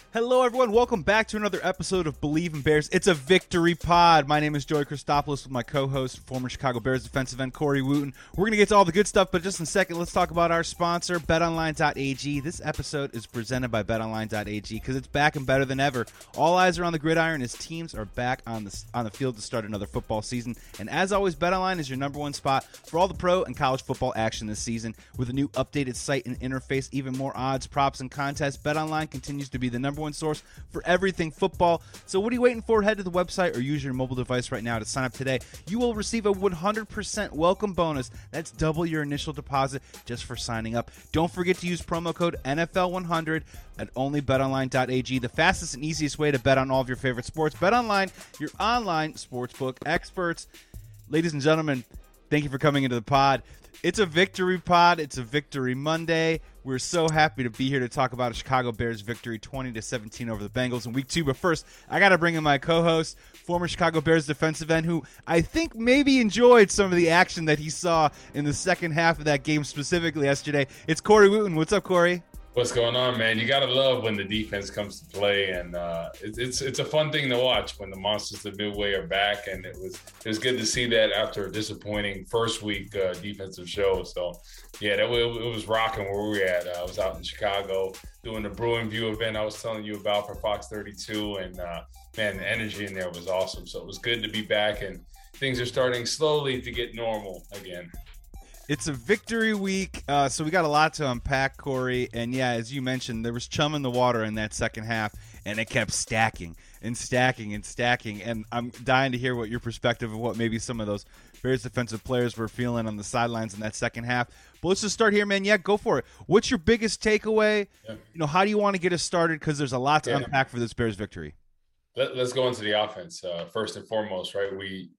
Hello, everyone. Welcome back to another episode of Believe in Bears. It's a victory pod. My name is Joey Christopoulos with my co-host, former Chicago Bears defensive end Corey Wooten. We're going to get to all the good stuff, but just in a second, let's talk about our sponsor, BetOnline.ag. This episode is presented by BetOnline.ag because it's back and better than ever. All eyes are on the gridiron as teams are back on the field to start another football season. And as always, BetOnline is your number one spot for all the pro and college football action this season. With a new updated site and interface, even more odds, props, and contests, BetOnline continues to be the number one source for everything football. So what are you waiting for? Head to the website or use your mobile device right now to sign up today. You will receive a 100% welcome bonus. That's double your initial deposit just for signing up. Don't forget to use promo code NFL100 at onlybetonline.ag, the fastest and easiest way to bet on all of your favorite sports. BetOnline, your online sportsbook experts. Ladies and gentlemen, thank you for coming into the pod. It's a victory pod. It's a victory Monday. We're so happy to be here to talk about a Chicago Bears victory 20-17 over the Bengals in week 2. But first, I got to bring in my co-host, former Chicago Bears defensive end, who I think maybe enjoyed some of the action that he saw in the second half of that game specifically yesterday. It's Corey Wooten. What's up, Corey? What's going on, man? You gotta love when the defense comes to play, and it's a fun thing to watch when the monsters of Midway are back. And it was good to see that after a disappointing first week defensive show. So yeah, it was rocking where we were at. I was out in Chicago doing the Bruin View event I was telling you about for Fox 32, and man, the energy in there was awesome. So it was good to be back, and things are starting slowly to get normal again. It's a victory week, so we got a lot to unpack, Corey. And yeah, as you mentioned, there was chum in the water in that second half, and it kept stacking and stacking and stacking. And I'm dying to hear what your perspective of what maybe some of those Bears defensive players were feeling on the sidelines in that second half. But let's just start here, man. Yeah, go for it. What's your biggest takeaway? Yeah. How do you want to get us started? Because there's a lot to unpack for this Bears victory. Let's go into the offense first and foremost, right? We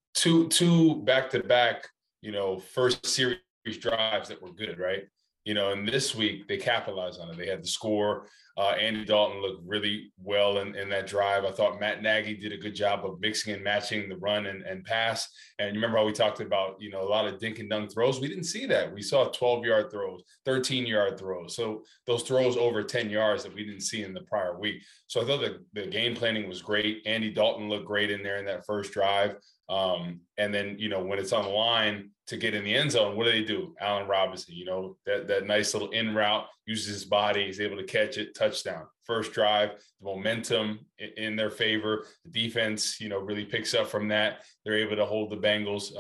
two back-to-back, first series drives that were good, right? And this week they capitalized on it. They had the score. Andy Dalton looked really well in that drive. I thought Matt Nagy did a good job of mixing and matching the run and pass. And you remember how we talked about, a lot of dink and dunk throws? We didn't see that. We saw 12-yard throws, 13-yard throws. So those throws over 10 yards that we didn't see in the prior week. So I thought the game planning was great. Andy Dalton looked great in there in that first drive. And then, when it's on the line to get in the end zone, what do? Allen Robinson, that nice little in route, uses his body, he's able to catch it, touchdown. First drive, the momentum in their favor. The defense, really picks up from that. They're able to hold the Bengals.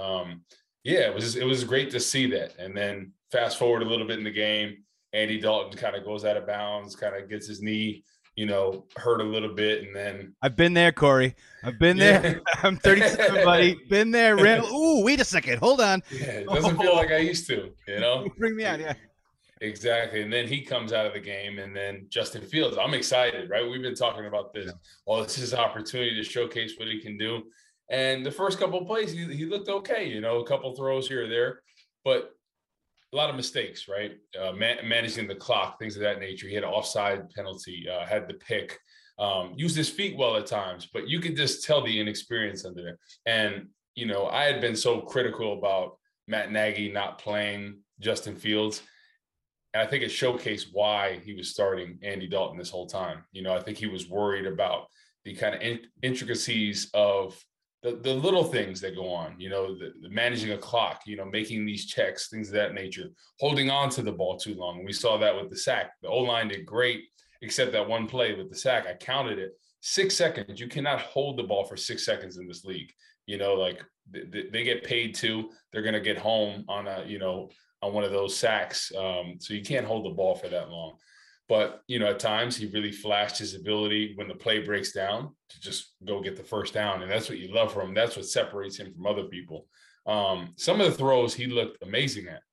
It was great to see that. And then fast forward a little bit in the game, Andy Dalton kind of goes out of bounds, kind of gets his knee hurt a little bit, and then I've been there, Corey. I've been there. I'm 37, buddy. Been there. Ooh, wait a second. Hold on. Yeah, it doesn't feel like I used to, Bring me out, yeah. Exactly. And then he comes out of the game, and then Justin Fields. I'm excited, right? We've been talking about this. Well, this is an opportunity to showcase what he can do. And the first couple of plays, he looked okay, a couple throws here or there, but a lot of mistakes, right? Managing the clock, things of that nature. He had an offside penalty, had the pick, used his feet well at times, but you could just tell the inexperience under there. And, I had been so critical about Matt Nagy not playing Justin Fields. And I think it showcased why he was starting Andy Dalton this whole time. I think he was worried about the kind of intricacies of the little things that go on, the managing a clock, making these checks, things of that nature, holding on to the ball too long. We saw that with the sack. The O-line did great, except that one play with the sack. I counted it. 6 seconds. You cannot hold the ball for 6 seconds in this league. They get paid too. They're going to get home on on one of those sacks. So you can't hold the ball for that long. But, at times he really flashed his ability when the play breaks down to just go get the first down. And that's what you love from him. That's what separates him from other people. Some of the throws he looked amazing at,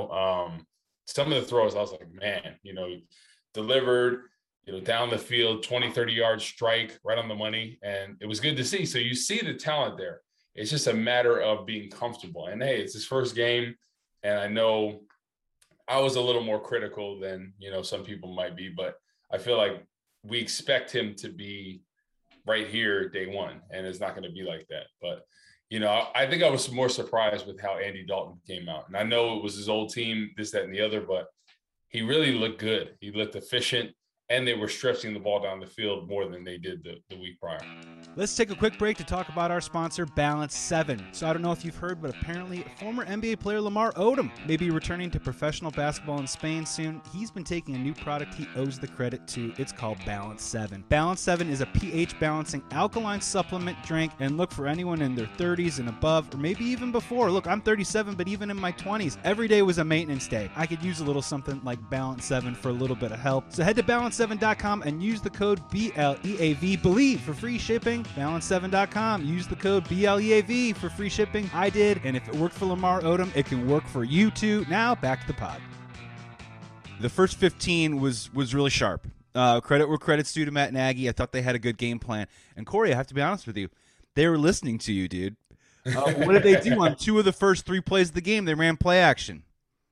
some of the throws I was like, man, delivered, down the field, 20, 30-yard strike right on the money. And it was good to see. So you see the talent there. It's just a matter of being comfortable. And, hey, it's his first game. And I know I was a little more critical than, some people might be, but I feel like we expect him to be right here day one, and it's not going to be like that. But, I think I was more surprised with how Andy Dalton came out. And I know it was his old team, this, that, and the other, but he really looked good. He looked efficient. and they were stretching the ball down the field more than they did the week prior. Let's take a quick break to talk about our sponsor, Balance 7. So I don't know if you've heard, but apparently former NBA player Lamar Odom may be returning to professional basketball in Spain soon. He's been taking a new product he owes the credit to. It's called Balance 7. Balance 7 is a pH balancing alkaline supplement drink, and look, for anyone in their 30s and above, or maybe even before. Look, I'm 37, but even in my 20s, every day was a maintenance day. I could use a little something like Balance 7 for a little bit of help. So head to balance7.com and use the code BLEAV, BELIEVE, for free shipping. Balance7.com. Use the code BLEAV for free shipping. I did, and if it worked for Lamar Odom, it can work for you too. Now, back to the pod. The first 15 was really sharp. Credit where credit's due to Matt Nagy. I thought they had a good game plan. And Corey, I have to be honest with you, they were listening to you, dude. What did they do on 2 of the first 3 plays of the game? They ran play action.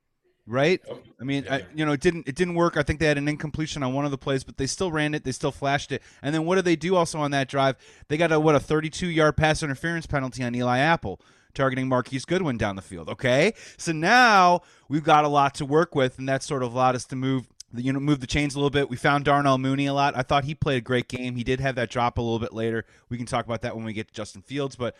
Right? I mean, it didn't work. I think they had an incompletion on one of the plays, but they still ran it. They still flashed it. And then what did they do also on that drive? They got a 32-yard pass interference penalty on Eli Apple, targeting Marquise Goodwin down the field. Okay? So now we've got a lot to work with, and that sort of allowed us to move the chains a little bit. We found Darnell Mooney a lot. I thought he played a great game. He did have that drop a little bit later. We can talk about that when we get to Justin Fields, but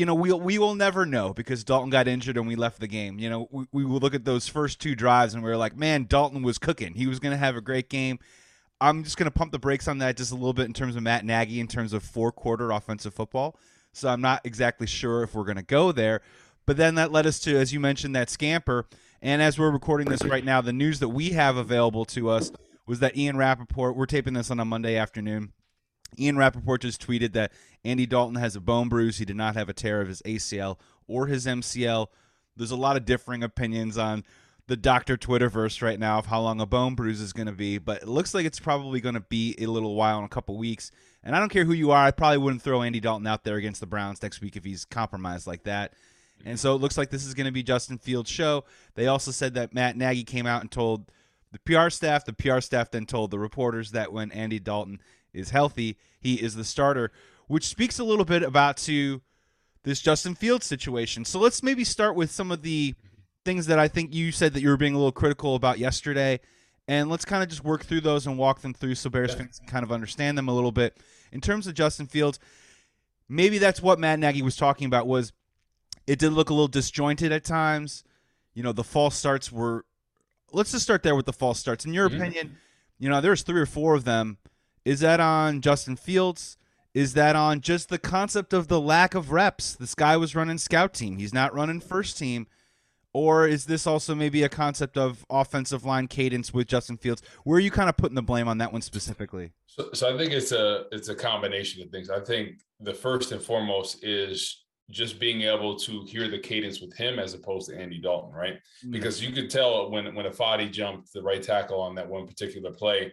we will never know because Dalton got injured and we left the game. We will look at those first 2 drives and we were like, man, Dalton was cooking. He was going to have a great game. I'm just going to pump the brakes on that just a little bit in terms of Matt Nagy, in terms of 4-quarter offensive football. So I'm not exactly sure if we're going to go there. But then that led us to, as you mentioned, that scamper. And as we're recording this right now, the news that we have available to us was that Ian Rappaport, we're taping this on a Monday afternoon, Ian Rappaport just tweeted that Andy Dalton has a bone bruise. He did not have a tear of his ACL or his MCL. There's a lot of differing opinions on the Dr. Twitterverse right now of how long a bone bruise is going to be, but it looks like it's probably going to be a little while, in a couple weeks. And I don't care who you are, I probably wouldn't throw Andy Dalton out there against the Browns next week if he's compromised like that. And so it looks like this is going to be Justin Fields' show. They also said that Matt Nagy came out and told the PR staff. The PR staff then told the reporters that when Andy Dalton is healthy, he is the starter, which speaks a little bit about to this Justin Fields situation. So let's maybe start with some of the things that I think you said that you were being a little critical about yesterday, and let's kind of just work through those and walk them through so Bears fans can kind of understand them a little bit. In terms of Justin Fields, maybe that's what Matt Nagy was talking about, was it did look a little disjointed at times. The false starts were – let's just start there with the false starts. In your opinion, there's 3 or 4 of them. Is that on Justin Fields? Is that on just the concept of the lack of reps? This guy was running scout team. He's not running first team. Or is this also maybe a concept of offensive line cadence with Justin Fields? Where are you kind of putting the blame on that one specifically? So I think it's a combination of things. I think the first and foremost is just being able to hear the cadence with him as opposed to Andy Dalton, right? Mm-hmm. Because you could tell when Afadi jumped the right tackle on that one particular play,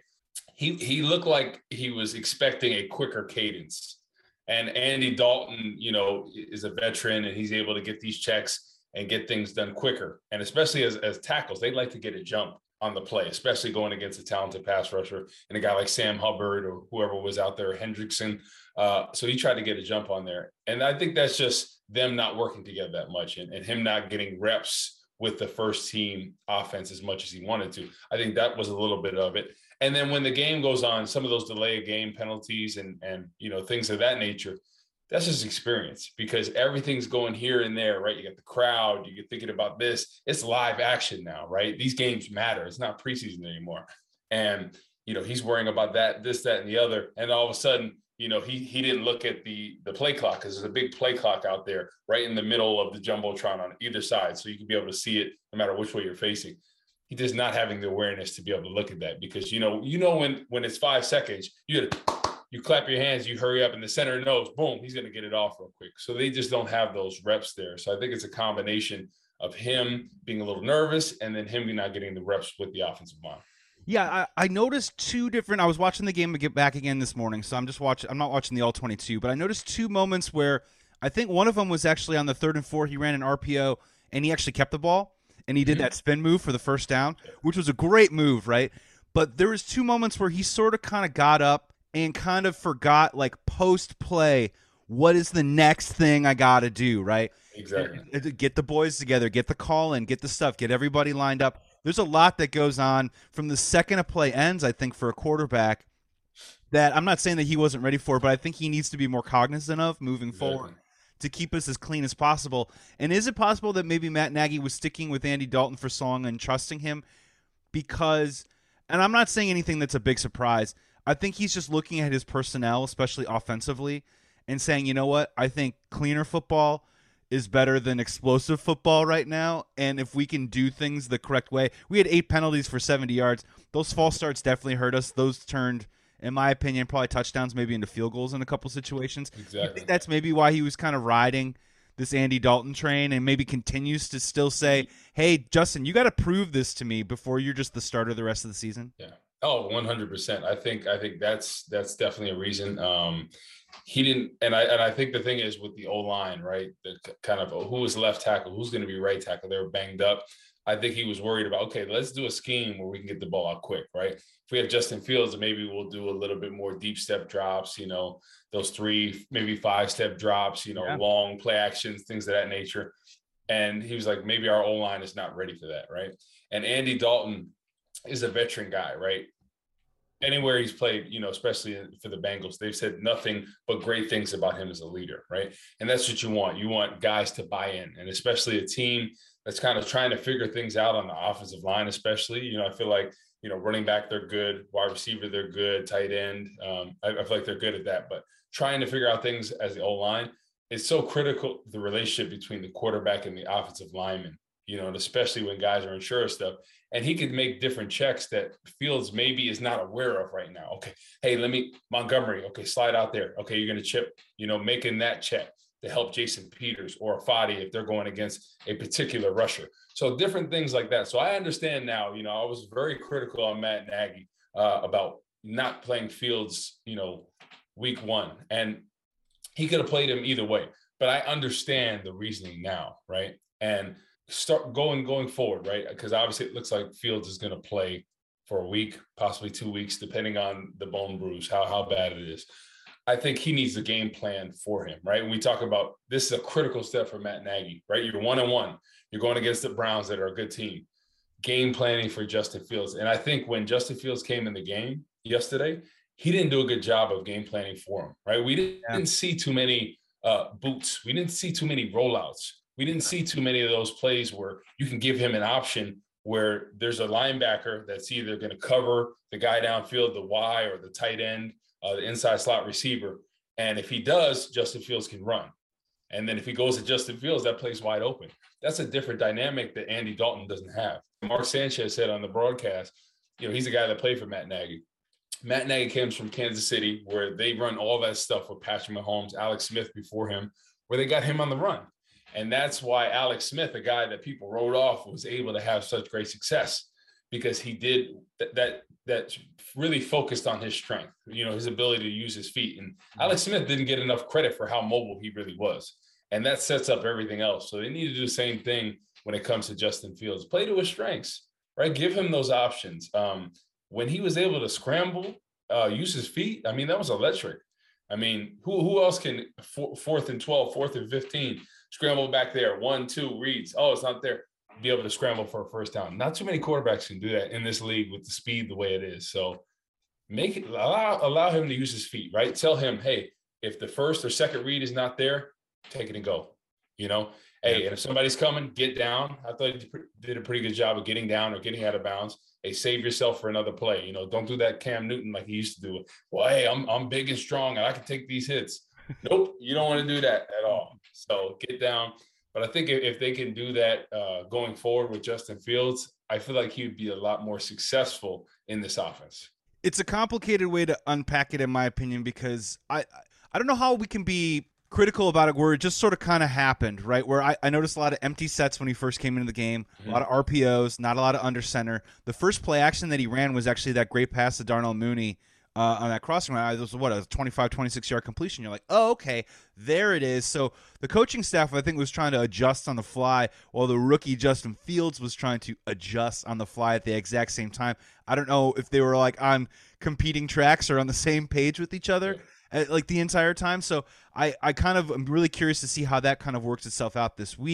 he looked like he was expecting a quicker cadence. And Andy Dalton, is a veteran and he's able to get these checks and get things done quicker. And especially as tackles, they like to get a jump on the play, especially going against a talented pass rusher and a guy like Sam Hubbard or whoever was out there, Hendrickson. So he tried to get a jump on there. And I think that's just them not working together that much and him not getting reps with the first team offense as much as he wanted to. I think that was a little bit of it. And then when the game goes on, some of those delay of game penalties and things of that nature, that's just experience because everything's going here and there, right? You got the crowd, you get thinking about this. It's live action now, right? These games matter. It's not preseason anymore. And, he's worrying about that, this, that, and the other. And all of a sudden, he didn't look at the play clock because there's a big play clock out there right in the middle of the Jumbotron on either side. So you can be able to see it no matter which way you're facing. He just not having the awareness to be able to look at that because, when it's 5 seconds, you clap your hands, you hurry up, and the center knows, boom, he's going to get it off real quick. So they just don't have those reps there. So I think it's a combination of him being a little nervous and then him not getting the reps with the offensive line. Yeah, I noticed 2 different – I was watching the game to get back again this morning, so I'm not watching the All-22, but I noticed 2 moments where I think one of them was actually on the 3rd and 4. He ran an RPO, and he actually kept the ball, and he did that spin move for the first down, which was a great move, right? But there was 2 moments where he sort of kind of got up and kind of forgot, like, post-play, what is the next thing I got to do, right? Exactly. Get the boys together, get the call in, get the stuff, get everybody lined up. there's a lot that goes on from the second a play ends, I think, for a quarterback that I'm not saying that he wasn't ready for, but I think he needs to be more cognizant of moving Exactly. forward to keep us as clean as possible. And is it possible that maybe Matt Nagy was sticking with Andy Dalton for so long and trusting him because, and I'm not saying anything that's a big surprise, I think he's just looking at his personnel, especially offensively, and saying, you know what, I think cleaner football is better than explosive football right now. And if we can do things the correct way, we had 8 penalties for 70 yards. Those false starts definitely hurt us. Those turned, in my opinion, probably touchdowns, maybe into field goals in a couple situations. You Exactly. think that's maybe why he was kind of riding this Andy Dalton train and maybe continues to still say, hey, Justin, you got to prove this to me before you're just the starter the rest of the season? Yeah. Oh, 100%. I think that's definitely a reason. He didn't, and I think the thing is with the O line, right? The kind of who is left tackle, who's going to be right tackle. They were banged up. I think he was worried about, okay, let's do a scheme where we can get the ball out quick, right? If we have Justin Fields, maybe we'll do a little bit more deep step drops, those 3, maybe 5-step drops, long play actions, things of that nature. And he was like, maybe our O line is not ready for that, right? And Andy Dalton is a veteran guy, right? Anywhere he's played, especially for the Bengals, they've said nothing but great things about him as a leader, right? And that's what you want. You want guys to buy in, and especially a team that's kind of trying to figure things out on the offensive line, especially. I feel like, running back, they're good. Wide receiver, they're good. Tight end, I feel like they're good at that. But trying to figure out things as the O-line is so critical, the relationship between the quarterback and the offensive lineman, and especially when guys are unsure of stuff. And he could make different checks that Fields maybe is not aware of right now. Okay, hey, Montgomery, okay, slide out there. Okay, you're going to chip, making that check to help Jason Peters or Fadi if they're going against a particular rusher. So different things like that. So I understand now, I was very critical on Matt Nagy about not playing Fields, week 1. And he could have played him either way. But I understand the reasoning now, right? And start going forward, right? Because obviously it looks like Fields is going to play for a week, possibly 2 weeks, depending on the bone bruise, how bad it is. I think he needs a game plan for him, right? When we talk about this is a critical step for Matt Nagy, right? You're 1-1. You're going against the Browns that are a good team. Game planning for Justin Fields. And I think when Justin Fields came in the game yesterday, he didn't do a good job of game planning for him, right? We didn't see too many boots. We didn't see too many rollouts. We didn't see too many of those plays where you can give him an option where there's a linebacker that's either going to cover the guy downfield, the Y, or the tight end, the inside slot receiver. And if he does, Justin Fields can run. And then if he goes to Justin Fields, that play's wide open. That's a different dynamic that Andy Dalton doesn't have. Mark Sanchez said on the broadcast, he's a guy that played for Matt Nagy. Matt Nagy comes from Kansas City, where they run all that stuff with Patrick Mahomes, Alex Smith before him, where they got him on the run. And that's why Alex Smith, a guy that people wrote off, was able to have such great success, because he did that really focused on his strength, his ability to use his feet. And Alex Smith didn't get enough credit for how mobile he really was. And that sets up everything else. So they need to do the same thing when it comes to Justin Fields. Play to his strengths, right? Give him those options. When he was able to scramble, use his feet, that was electric. Who else can 4th and 12, 4th and 15, scramble back there, 1-2 reads? Oh, it's not there. Be able to scramble for a first down. Not too many quarterbacks can do that in this league with the speed the way it is. So allow him to use his feet, right? Tell him, hey, if the first or second read is not there, take it and go. Hey, and if somebody's coming, get down. I thought he did a pretty good job of getting down or getting out of bounds. Hey, save yourself for another play. Don't do that Cam Newton like he used to do. Well, hey, I'm big and strong and I can take these hits. Nope, you don't want to do that at all. So get down. But I think if they can do that going forward with Justin Fields, I feel like he would be a lot more successful in this offense. It's a complicated way to unpack it, in my opinion, because I don't know how we can be critical about it where it just sort of kind of happened, right? Where I noticed a lot of empty sets when he first came into the game, a lot of RPOs, not a lot of under center. The first play action that he ran was actually that great pass to Darnell Mooney on that crossing line. It was a 25, 26-yard completion. You're like, oh, okay, there it is. So the coaching staff, I think, was trying to adjust on the fly, while the rookie Justin Fields was trying to adjust on the fly at the exact same time. I don't know if they were like on competing tracks or on the same page with each other like the entire time. So I kind of am really curious to see how that kind of works itself out this week.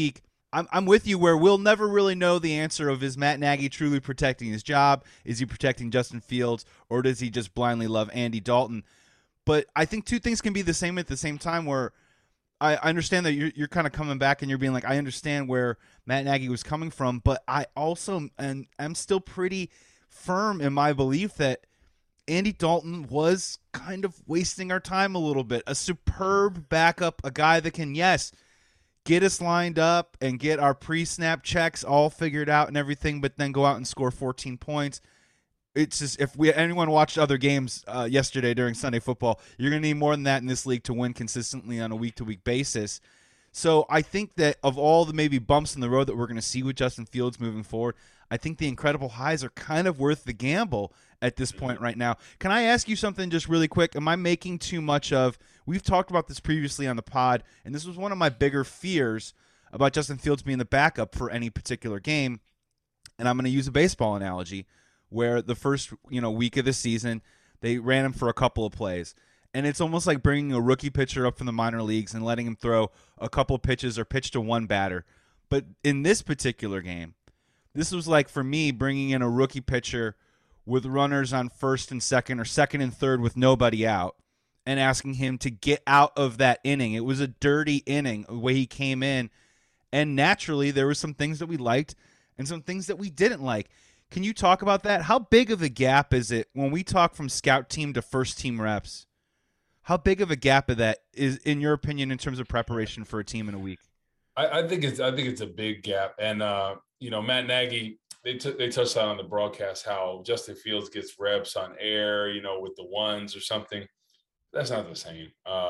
I'm with you where we'll never really know the answer of, is Matt Nagy truly protecting his job? Is he protecting Justin Fields, or does he just blindly love Andy Dalton? But I think two things can be the same at the same time, where I understand that you're kind of coming back and you're being like, I understand where Matt Nagy was coming from, but I also am still pretty firm in my belief that Andy Dalton was kind of wasting our time a little bit. A superb backup, a guy that can, yes, get us lined up and get our pre-snap checks all figured out and everything, but then go out and score 14 points. It's just, if anyone watched other games yesterday during Sunday football, you're going to need more than that in this league to win consistently on a week-to-week basis. So I think that of all the maybe bumps in the road that we're going to see with Justin Fields moving forward, I think the incredible highs are kind of worth the gamble at this point right now. Can I ask you something just really quick? Am I making too much of – we've talked about this previously on the pod, and this was one of my bigger fears about Justin Fields being the backup for any particular game, and I'm going to use a baseball analogy, where the first week of the season, they ran him for a couple of plays. And it's almost like bringing a rookie pitcher up from the minor leagues and letting him throw a couple of pitches or pitch to one batter. But in this particular game, this was like, for me, bringing in a rookie pitcher with runners on first and second, or second and third with nobody out, and asking him to get out of that inning. It was a dirty inning, the way he came in. And naturally, there were some things that we liked and some things that we didn't like. Can you talk about that? How big of a gap is it when we talk from scout team to first team reps? How big of a gap of that is, in your opinion, in terms of preparation for a team in a week? I think it's a big gap. And Matt Nagy, they touched on the broadcast how Justin Fields gets reps on air, with the ones or something. That's not the same.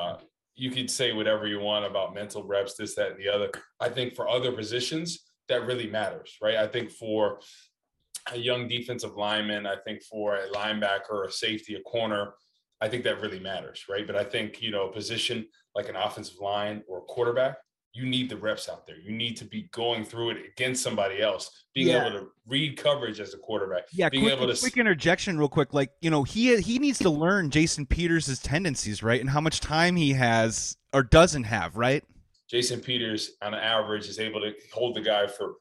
You could say whatever you want about mental reps, this, that, and the other. I think for other positions, that really matters, right? I think for a young defensive lineman, I think for a linebacker, a safety, a corner, I think that really matters, right? But I think, a position like an offensive line or a quarterback, you need the reps out there. You need to be going through it against somebody else, being able to read coverage as a quarterback. Yeah, being quick interjection real quick. Like, he needs to learn Jason Peters' tendencies, right? And how much time he has or doesn't have, right? Jason Peters, on average, is able to hold the guy for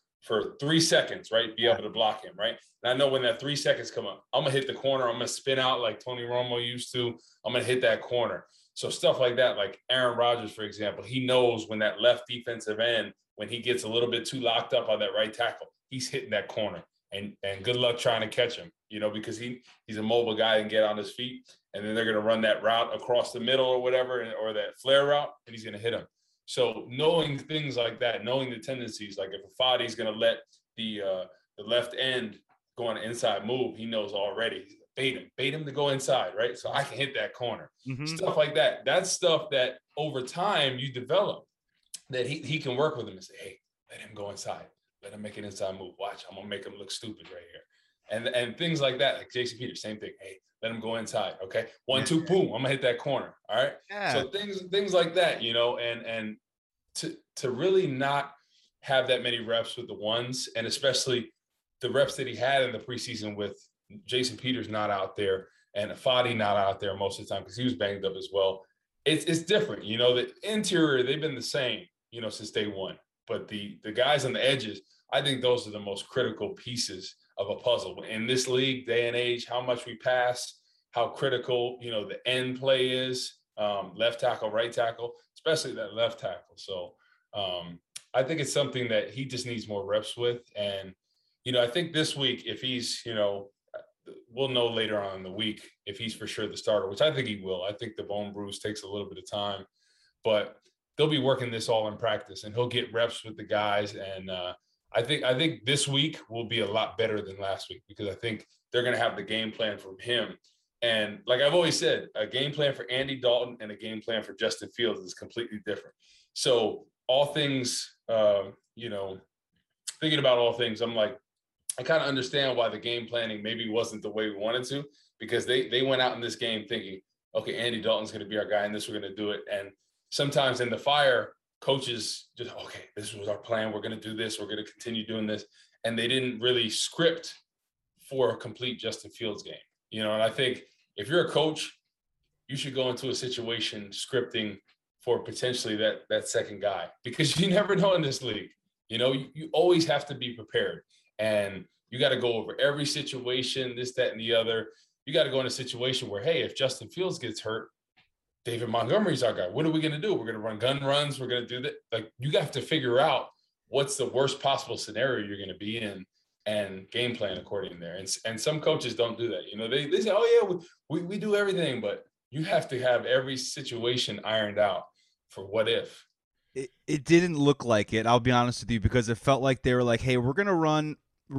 3 seconds, right? Be able to block him, right? And I know when that 3 seconds come up, I'm going to hit the corner. I'm going to spin out like Tony Romo used to. I'm going to hit that corner. So stuff like that, like Aaron Rodgers, for example, he knows when that left defensive end, when he gets a little bit too locked up on that right tackle, he's hitting that corner. And good luck trying to catch him, because he's a mobile guy and get on his feet. And then they're going to run that route across the middle or whatever, or that flare route, and he's going to hit him. So knowing things like that, knowing the tendencies, like if Fadi's going to let the left end go on an inside move, he knows already. Bait him to go inside, right? So I can hit that corner. Mm-hmm. Stuff like that. That's stuff that over time you develop, that he can work with him and say, hey, let him go inside. Let him make an inside move. Watch, I'm going to make him look stupid right here. And things like that, like Jason Peters, same thing. Hey, let him go inside. Okay. 1, 2, boom. I'm gonna hit that corner. All right. Yeah. So things like that, and to really not have that many reps with the ones, and especially the reps that he had in the preseason with Jason Peters not out there and Fadi not out there most of the time because he was banged up as well. It's different. The interior, they've been the same, since day one. But the guys on the edges, I think those are the most critical pieces of a puzzle in this league, day and age, how much we pass, how critical, the end play is, left tackle, right tackle, especially that left tackle. So I think it's something that he just needs more reps with. And, I think this week, if he's, we'll know later on in the week if he's for sure the starter, which I think he will. I think the bone bruise takes a little bit of time, but they'll be working this all in practice and he'll get reps with the guys. And I think this week will be a lot better than last week because I think they're going to have the game plan from him. And like I've always said, a game plan for Andy Dalton and a game plan for Justin Fields is completely different. So all things, thinking about all things, I'm like, I kind of understand why the game planning maybe wasn't the way we wanted to, because they went out in this game thinking, okay, Andy Dalton's going to be our guy and this, we're going to do it. And sometimes in the fire, coaches just, okay, this was our plan. We're going to do this. We're going to continue doing this. And they didn't really script for a complete Justin Fields game. And I think if you're a coach, you should go into a situation scripting for potentially that second guy, because you never know in this league. You always have to be prepared. And you got to go over every situation, this, that, and the other. You got to go in a situation where, hey, if Justin Fields gets hurt, David Montgomery's our guy. What are we going to do? We're going to run gun runs. We're going to do that. Like, you have to figure out what's the worst possible scenario you're going to be in and game plan according to there. And some coaches don't do that. They say, oh, yeah, we do everything. But you have to have every situation ironed out for what if. It didn't look like it, I'll be honest with you, because it felt like they were like, hey, we're going to run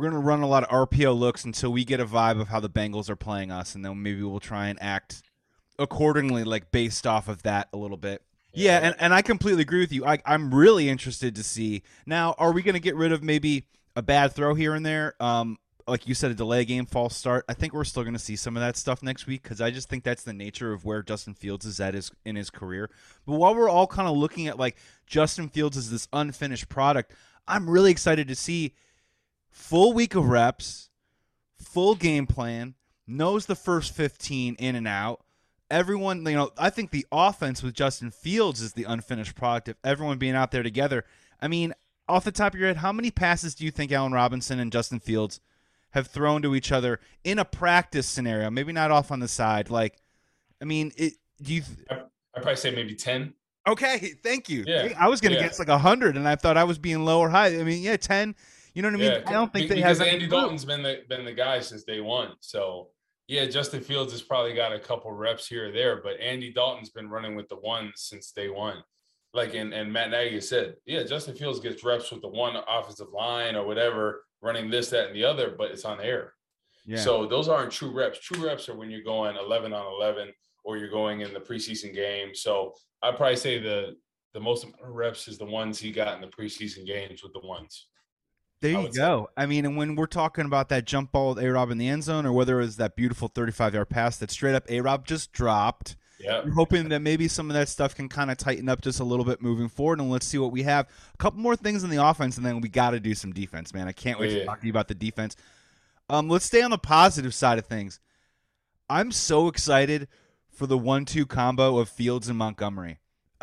a lot of RPO looks until we get a vibe of how the Bengals are playing us, and then maybe we'll try and act accordingly, like based off of that a little bit. Yeah, and I completely agree with you. I'm really interested to see. Now, are we going to get rid of maybe a bad throw here and there? Like you said, a delay game, false start. I think we're still going to see some of that stuff next week because I just think that's the nature of where Justin Fields is at in his career. But while we're all kind of looking at like Justin Fields as this unfinished product, I'm really excited to see full week of reps, full game plan, knows the first 15 in and out. Everyone, I think the offense with Justin Fields is the unfinished product of everyone being out there together. I mean, off the top of your head, how many passes do you think Allen Robinson and Justin Fields have thrown to each other in a practice scenario? Maybe not off on the side. Like, I mean, I'd probably say maybe 10. Okay, thank you. Yeah, I was going to guess like 100, and I thought I was being low or high. I mean, 10. You know what I mean? Yeah, I don't think they because have Andy Dalton's been the guy since day one. So yeah, Justin Fields has probably got a couple reps here or there, but Andy Dalton's been running with the ones since day one. Like and Matt Nagy said, yeah, Justin Fields gets reps with the one offensive line or whatever, running this, that, and the other, but it's on air. Yeah. So those aren't true reps. True reps are when you're going 11 on 11 or you're going in the preseason game. So I'd probably say the most reps is the ones he got in the preseason games with the ones. There you go. I mean, and when we're talking about that jump ball with A-Rob in the end zone, or whether it was that beautiful 35-yard pass that straight up A-Rob just dropped, I'm hoping that maybe some of that stuff can kind of tighten up just a little bit moving forward, and let's see what we have. A couple more things in the offense, and then we got to do some defense, man. I can't wait to talk to you about the defense. Let's stay on the positive side of things. I'm so excited for the 1-2 combo of Fields and Montgomery.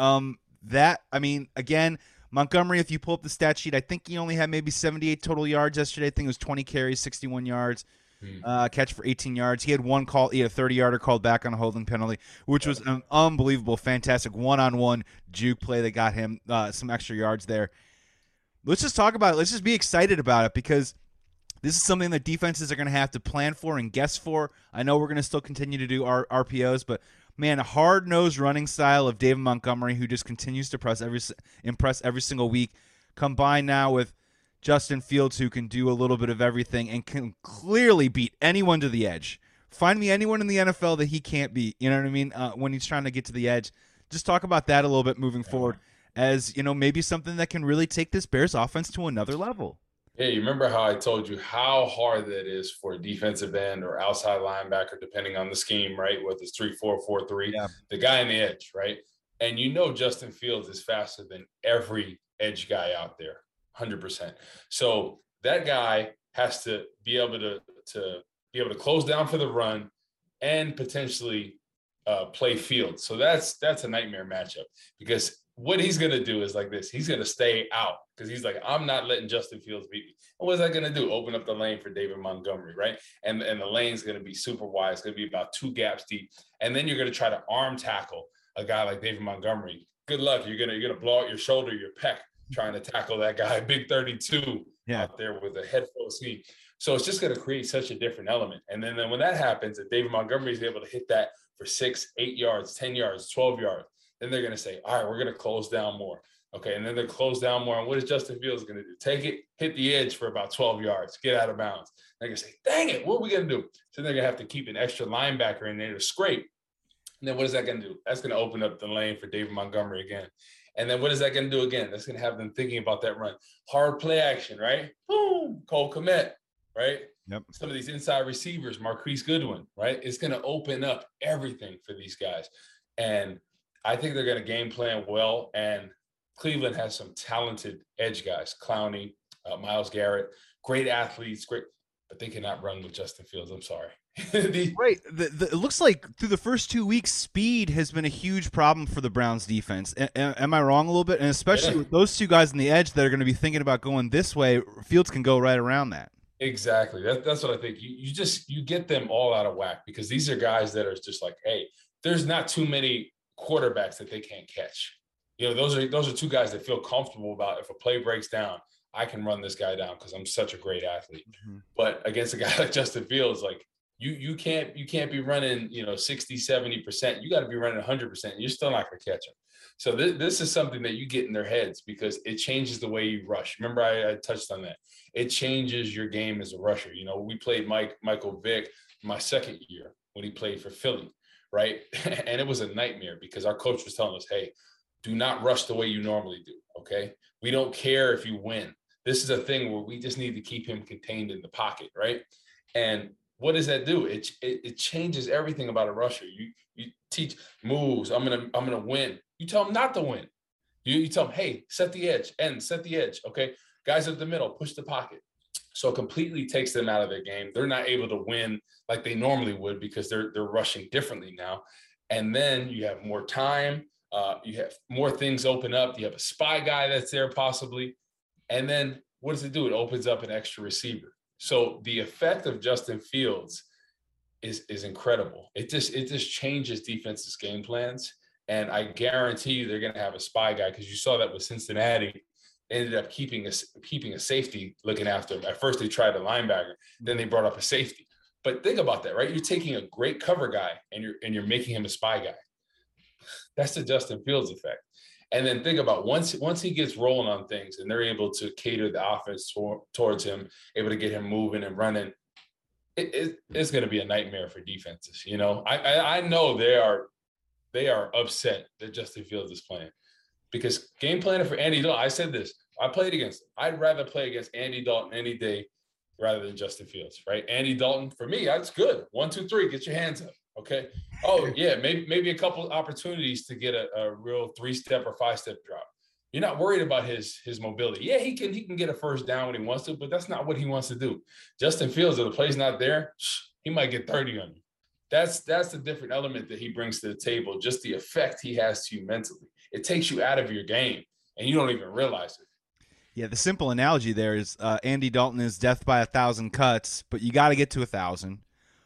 Again, Montgomery, if you pull up the stat sheet, I think he only had maybe 78 total yards yesterday. I think it was 20 carries, 61 yards, catch for 18 yards. He had a 30-yarder called back on a holding penalty, which was an unbelievable, fantastic one-on-one juke play that got him some extra yards there. Let's just talk about it. Let's just be excited about it because this is something that defenses are going to have to plan for and guess for. I know we're going to still continue to do our RPOs, but man, a hard-nosed running style of David Montgomery who just continues to impress every single week, combined now with Justin Fields who can do a little bit of everything and can clearly beat anyone to the edge. Find me anyone in the NFL that he can't beat, you know what I mean, when he's trying to get to the edge. Just talk about that a little bit moving forward as, maybe something that can really take this Bears offense to another level. Yeah, you remember how I told you how hard that is for a defensive end or outside linebacker, depending on the scheme, right? Whether it's 3-4, 4-3, the guy on the edge, right? And Justin Fields is faster than every edge guy out there, 100%. So that guy has to be able to close down for the run and potentially play field. So that's a nightmare matchup because what he's going to do is like this. He's going to stay out because he's like, I'm not letting Justin Fields beat me. And what is that going to do? Open up the lane for David Montgomery, right? And the lane's going to be super wide. It's going to be about 2 gaps deep. And then you're going to try to arm tackle a guy like David Montgomery. Good luck. You're going to blow out your shoulder, your pec, trying to tackle that guy, big 32 out there with a head full of steam. So it's just going to create such a different element. And then when that happens, if David Montgomery is able to hit that for 6, 8 yards, 10 yards, 12 yards, then they're going to say, all right, we're going to close down more. Okay, and then they close down more. And what is Justin Fields going to do? Take it, hit the edge for about 12 yards, get out of bounds. They're going to say, dang it, what are we going to do? So they're going to have to keep an extra linebacker in there to scrape. And then what is that going to do? That's going to open up the lane for David Montgomery again. And then what is that going to do again? That's going to have them thinking about that run. Hard play action, right? Boom, Cole Kmet, right? Yep. Some of these inside receivers, Marquise Goodwin, right? It's going to open up everything for these guys. And I think they're going to game plan well. And Cleveland has some talented edge guys, Clowney, Myles Garrett, great athletes, but they cannot run with Justin Fields. I'm sorry. Right. It looks like through the first 2 weeks, speed has been a huge problem for the Browns defense. Am I wrong a little bit? And especially Yeah. with those two guys on the edge that are going to be thinking about going this way, Fields can go right around that. Exactly. That's what I think. You get them all out of whack because these are guys that are just like, hey, there's not too many quarterbacks that they can't catch. Those are two guys that feel comfortable about if a play breaks down, I can run this guy down because I'm such a great athlete. Mm-hmm. But against a guy like Justin Fields, like you can't be running 60-70%. You got to be running 100%. You're still not going to catch him. So this is something that you get in their heads because it changes the way you rush. Remember, I touched on that. It changes your game as a rusher. We played Michael Vick my second year when he played for Philly, right? And it was a nightmare because our coach was telling us, hey, do not rush the way you normally do, okay? We don't care if you win. This is a thing where we just need to keep him contained in the pocket, right? And what does that do? It changes everything about a rusher. You teach moves. I'm gonna win. You tell them not to win. You tell them, hey, set the edge, set the edge. Okay, guys up the middle, push the pocket. So it completely takes them out of their game. They're not able to win like they normally would because they're rushing differently now. And then you have more time. You have more things open up. You have a spy guy that's there possibly. And then what does it do? It opens up an extra receiver. So the effect of Justin Fields is incredible. It just changes defenses' game plans. And I guarantee you they're going to have a spy guy because you saw that with Cincinnati. They ended up keeping a safety looking after him. At first they tried a linebacker, then they brought up a safety. But think about that, right? You're taking a great cover guy and you're making him a spy guy. That's the Justin Fields effect. And then think about once he gets rolling on things and they're able to cater the offense towards him, able to get him moving and running, it's going to be a nightmare for defenses. I know they are upset that Justin Fields is playing because game planning for Andy Dalton. I said this. I played against him. I'd rather play against Andy Dalton any day rather than Justin Fields, right? Andy Dalton, for me, that's good. 1, 2, 3, get your hands up. Okay. Oh, yeah, maybe a couple opportunities to get a real 3-step or 5-step drop. You're not worried about his mobility. Yeah, he can get a first down when he wants to, but that's not what he wants to do. Justin Fields, if the play's not there, he might get 30 on you. That's the different element that he brings to the table, just the effect he has to you mentally. It takes you out of your game, and you don't even realize it. Yeah, the simple analogy there is Andy Dalton is death by 1,000 cuts, but you got to get to 1,000.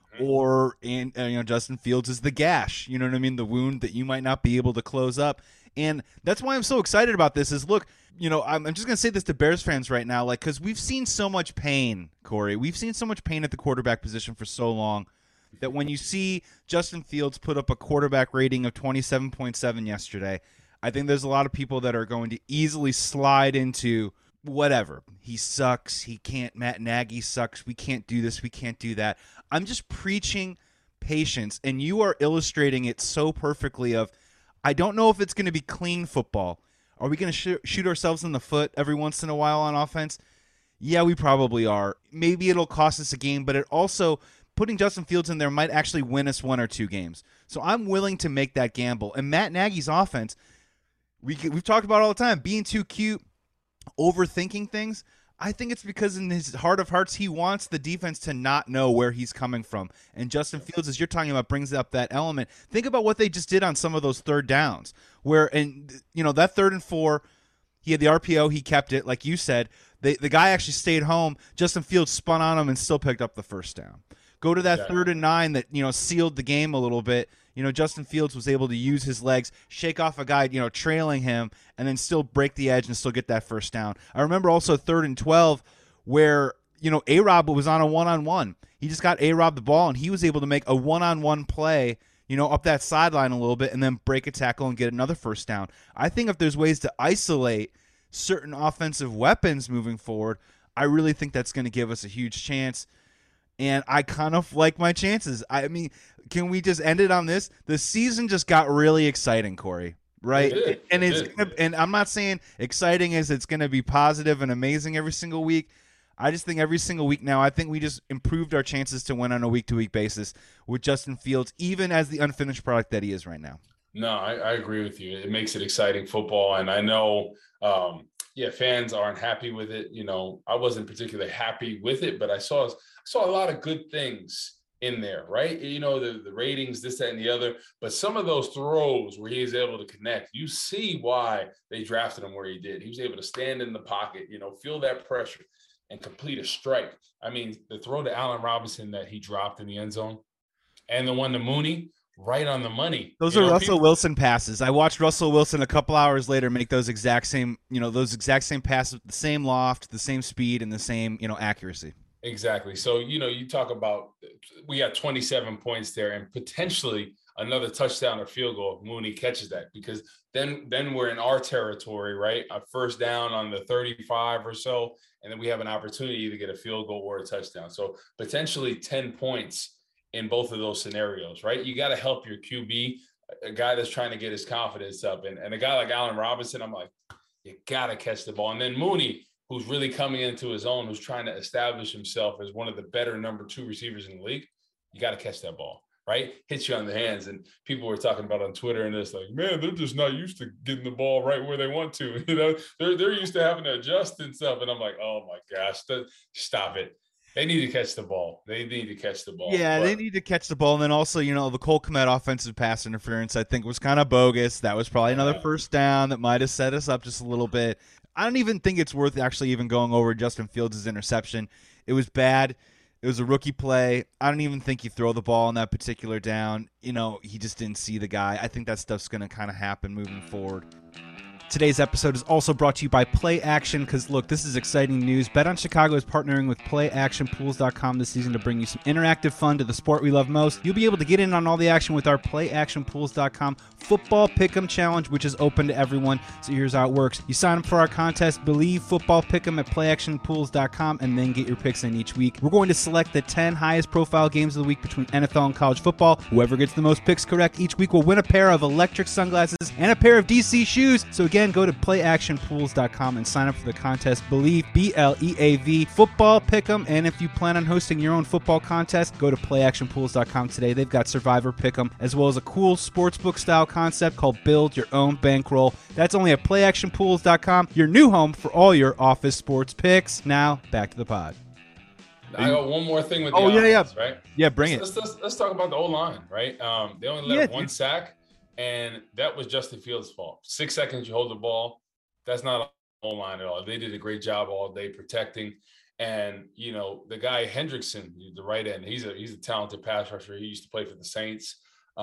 Or Justin Fields is the gash, you know what I mean, the wound that you might not be able to close up. And that's why I'm so excited about this is, look, I'm just going to say this to Bears fans right now, like, because we've seen so much pain, Corey. We've seen so much pain at the quarterback position for so long that when you see Justin Fields put up a quarterback rating of 27.7 yesterday, I think there's a lot of people that are going to easily slide into whatever. He sucks. He can't. Matt Nagy sucks. We can't do this. We can't do that. I'm just preaching patience, and you are illustrating it so perfectly of, I don't know if it's going to be clean football. Are we going to shoot ourselves in the foot every once in a while on offense? Yeah, we probably are. Maybe it'll cost us a game, but it also, putting Justin Fields in there might actually win us 1 or 2 games. So I'm willing to make that gamble. And Matt Nagy's offense, we've talked about all the time, being too cute, overthinking things. I think it's because in his heart of hearts, he wants the defense to not know where he's coming from. And Justin Fields, as you're talking about, brings up that element. Think about what they just did on some of those third downs where, that 3rd and 4, he had the RPO, he kept it. Like you said, the guy actually stayed home. Justin Fields spun on him and still picked up the first down. Go to that 3rd and 9 that, sealed the game a little bit. Justin Fields was able to use his legs, shake off a guy, trailing him, and then still break the edge and still get that first down. I remember also 3rd and 12 where, A-Rob was on a one-on-one. He just got A-Rob the ball, and he was able to make a one-on-one play, up that sideline a little bit and then break a tackle and get another first down. I think if there's ways to isolate certain offensive weapons moving forward, I really think that's going to give us a huge chance. And I kind of like my chances. I mean, can we just end it on this? The season just got really exciting, Corey, right? And I'm not saying exciting as it's going to be positive and amazing every single week. I just think every single week now, I think we just improved our chances to win on a week-to-week basis with Justin Fields, even as the unfinished product that he is right now. No, I agree with you. It makes it exciting football. And I know, fans aren't happy with it. I wasn't particularly happy with it, but I saw a lot of good things in there, right? You know, the ratings, this, that, and the other. But some of those throws where he is able to connect, you see why they drafted him where he did. He was able to stand in the pocket, you know, feel that pressure and complete a strike. I mean, the throw to Allen Robinson that he dropped in the end zone and the one to Mooney, right on the money. Those are Russell Wilson passes. I watched Russell Wilson a couple hours later make those exact same passes, the same loft, the same speed, and the same, accuracy. Exactly. So, you talk about, we got 27 points there and potentially another touchdown or field goal if Mooney catches that, because then we're in our territory, right? A first down on the 35 or so, and then we have an opportunity to get a field goal or a touchdown. So potentially 10 points in both of those scenarios, right? You got to help your QB, a guy that's trying to get his confidence up. And a guy like Allen Robinson, I'm like, you got to catch the ball. And then Mooney, who's really coming into his own, who's trying to establish himself as one of the better number 2 receivers in the league, you got to catch that ball, right? Hits you on the hands. And people were talking about on Twitter and it's like, man, they're just not used to getting the ball right where they want to. They're used to having to adjust and stuff. And I'm like, oh my gosh, stop it. They need to catch the ball. They need to catch the ball. Yeah, they need to catch the ball. And then also, the Cole Kmet offensive pass interference, I think, was kind of bogus. That was probably another first down that might have set us up just a little bit. I don't even think it's worth actually even going over Justin Fields' interception. It was bad. It was a rookie play. I don't even think you throw the ball on that particular down. He just didn't see the guy. I think that stuff's going to kind of happen moving forward. Today's episode is also brought to you by Play Action, because, look, this is exciting news. Bet on Chicago is partnering with PlayActionPools.com this season to bring you some interactive fun to the sport we love most. You'll be able to get in on all the action with our PlayActionPools.com Football Pick'em Challenge, which is open to everyone. So here's how it works. You sign up for our contest, Believe Football Pick'em at PlayActionPools.com, and then get your picks in each week. We're going to select the 10 highest profile games of the week between NFL and college football. Whoever gets the most picks correct each week will win a pair of electric sunglasses and a pair of DC shoes. So again, go to playactionpools.com and sign up for the contest Believe, BLEAV, Football Pick'em. And if you plan on hosting your own football contest, go to playactionpools.com today. They've got Survivor Pick'em, as well as a cool sportsbook style concept called Build Your Own Bankroll. That's only at playactionpools.com, your new home for all your office sports picks. Now, back to the pod. I got one more thing with the offense, right? Yeah, bring it. Let's talk about the O-line, right? They only let up one sack. And that was Justin Fields' fault. 6 seconds, you hold the ball. That's not O-line at all. They did a great job all day protecting. And, the guy Hendrickson, the right end, he's a talented pass rusher. He used to play for the Saints.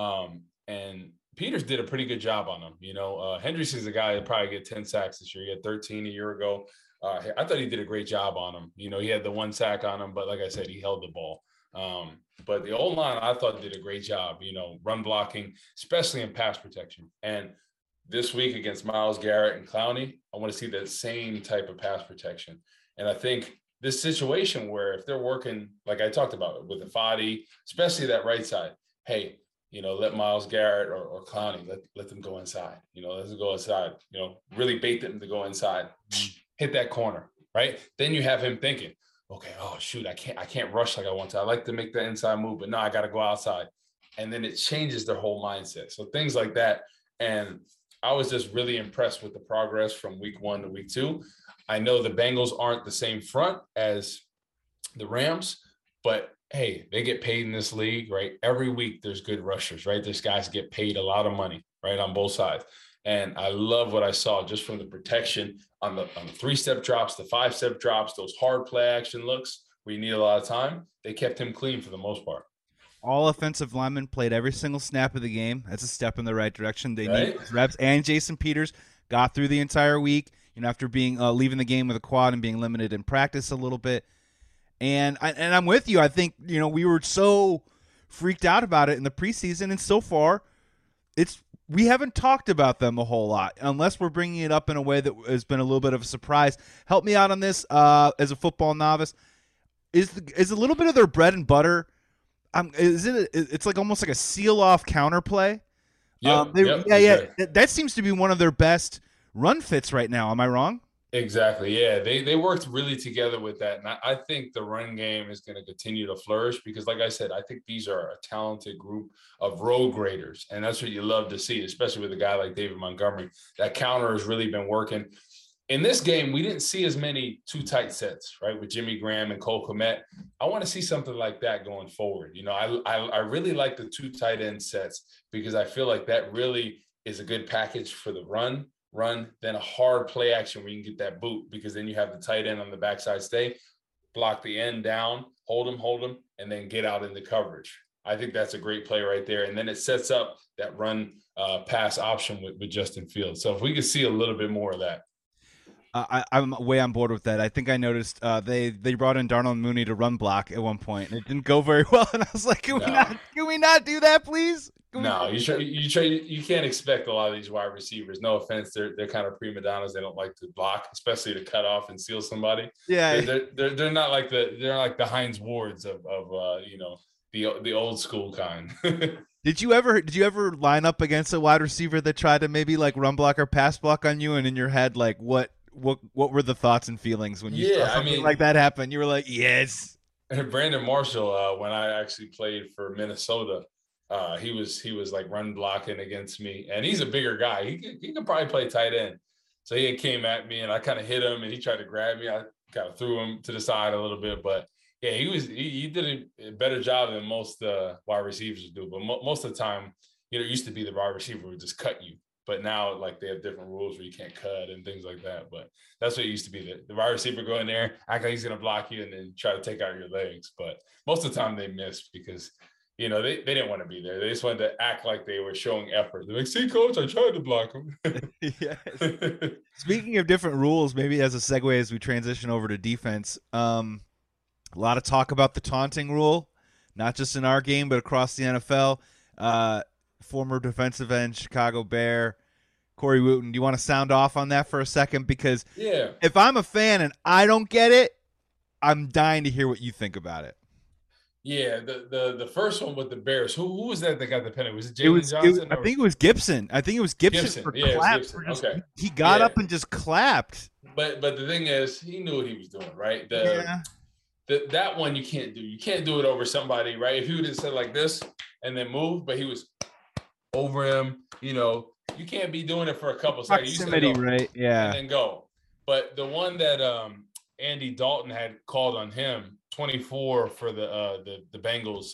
And Peters did a pretty good job on him. Hendrickson's a guy that probably get 10 sacks this year. He had 13 a year ago. I thought he did a great job on him. He had the 1 sack on him, but like I said, he held the ball. But the O-line, I thought, did a great job, run blocking, especially in pass protection. And this week against Myles Garrett and Clowney, I want to see that same type of pass protection. And I think this situation where if they're working, like I talked about with the Fadi, especially that right side, hey, let Myles Garrett or Clowney, let them go inside. Let them go inside, really bait them to go inside, hit that corner, right? Then you have him thinking, okay, oh shoot, I can't rush like I want to. I like to make the inside move, but no, I got to go outside. And then it changes their whole mindset. So things like that. And I was just really impressed with the progress from week 1 to week 2. I know the Bengals aren't the same front as the Rams, but hey, they get paid in this league, right? Every week there's good rushers, right? There's guys get paid a lot of money, right, on both sides. And I love what I saw just from the protection on the 3-step drops, the 5-step drops, those hard play action looks where you need a lot of time. They kept him clean for the most part. All offensive linemen played every single snap of the game. That's a step in the right direction. They need reps. And Jason Peters got through the entire week, after being leaving the game with a quad and being limited in practice a little bit. And I'm with you. I think, we were so freaked out about it in the preseason, and so far we haven't talked about them a whole lot unless we're bringing it up in a way that has been a little bit of a surprise. Help me out on this as a football novice. Is a little bit of their bread and butter? It's like almost like a seal-off counterplay. Yeah. That seems to be one of their best run fits right now. Am I wrong? Exactly. Yeah, they worked really together with that. And I think the run game is going to continue to flourish because, like I said, I think these are a talented group of road graders. And that's what you love to see, especially with a guy like David Montgomery. That counter has really been working. in this game, we didn't see as many two tight sets, right, with Jimmy Graham and Cole Kmet. I want to see something like that going forward. You know, I really like the two tight end sets because I feel like that really is a good package for the run, then a hard play action where you can get that boot because then you have the tight end on the backside stay, block the end down, hold him, and then get out into coverage. I think that's a great play right there. And then it sets up that run pass option with Justin Fields. So if we could see a little bit more of that. I'm way on board with that. I think I noticed they brought in Darnell Mooney to run block at one point, and it didn't go very well. And I was like, can we not do that, please? You can't expect a lot of these wide receivers. No offense, they're kind of prima donnas. They don't like to block, especially to cut off and seal somebody. Yeah, they're not like the Hines Wards of the old school kind. Did you ever line up against a wide receiver that tried to maybe like run block or pass block on you, and in your head, like what were the thoughts and feelings when you saw something like that happen? You were like, yes. Brandon Marshall, when I actually played for Minnesota, he was like run blocking against me, and he's a bigger guy. He could probably play tight end. So he came at me, and I kind of hit him, and he tried to grab me. I kind of threw him to the side a little bit, but yeah, he did a better job than most wide receivers do. But most of the time, it used to be the wide receiver would just cut you. But now, like, they have different rules where you can't cut and things like that. But that's what it used to be. The wide receiver go in there, act like he's going to block you, and then try to take out your legs. But most of the time they miss because, they didn't want to be there. They just wanted to act like they were showing effort. They're like, see, coach, I tried to block him. Yes. Speaking of different rules, maybe as a segue as we transition over to defense, a lot of talk about the taunting rule, not just in our game, but across the NFL. Former defensive end Chicago Bear, Corey Wootton. Do you want to sound off on that for a second? Because if I'm a fan and I don't get it, I'm dying to hear what you think about it. Yeah, the first one with the Bears. Who was that got the penalty? Was it Jalen Johnson? I think it was Gibson. For claps. Okay. He got up and just clapped. But the thing is, he knew what he was doing, right? That one you can't do. You can't do it over somebody, right? If he would have said like this and then move, but he was over him, you can't be doing it for a couple seconds. Proximity, right? Yeah. And then go. But the one that Andy Dalton had called on him, 24 for the Bengals,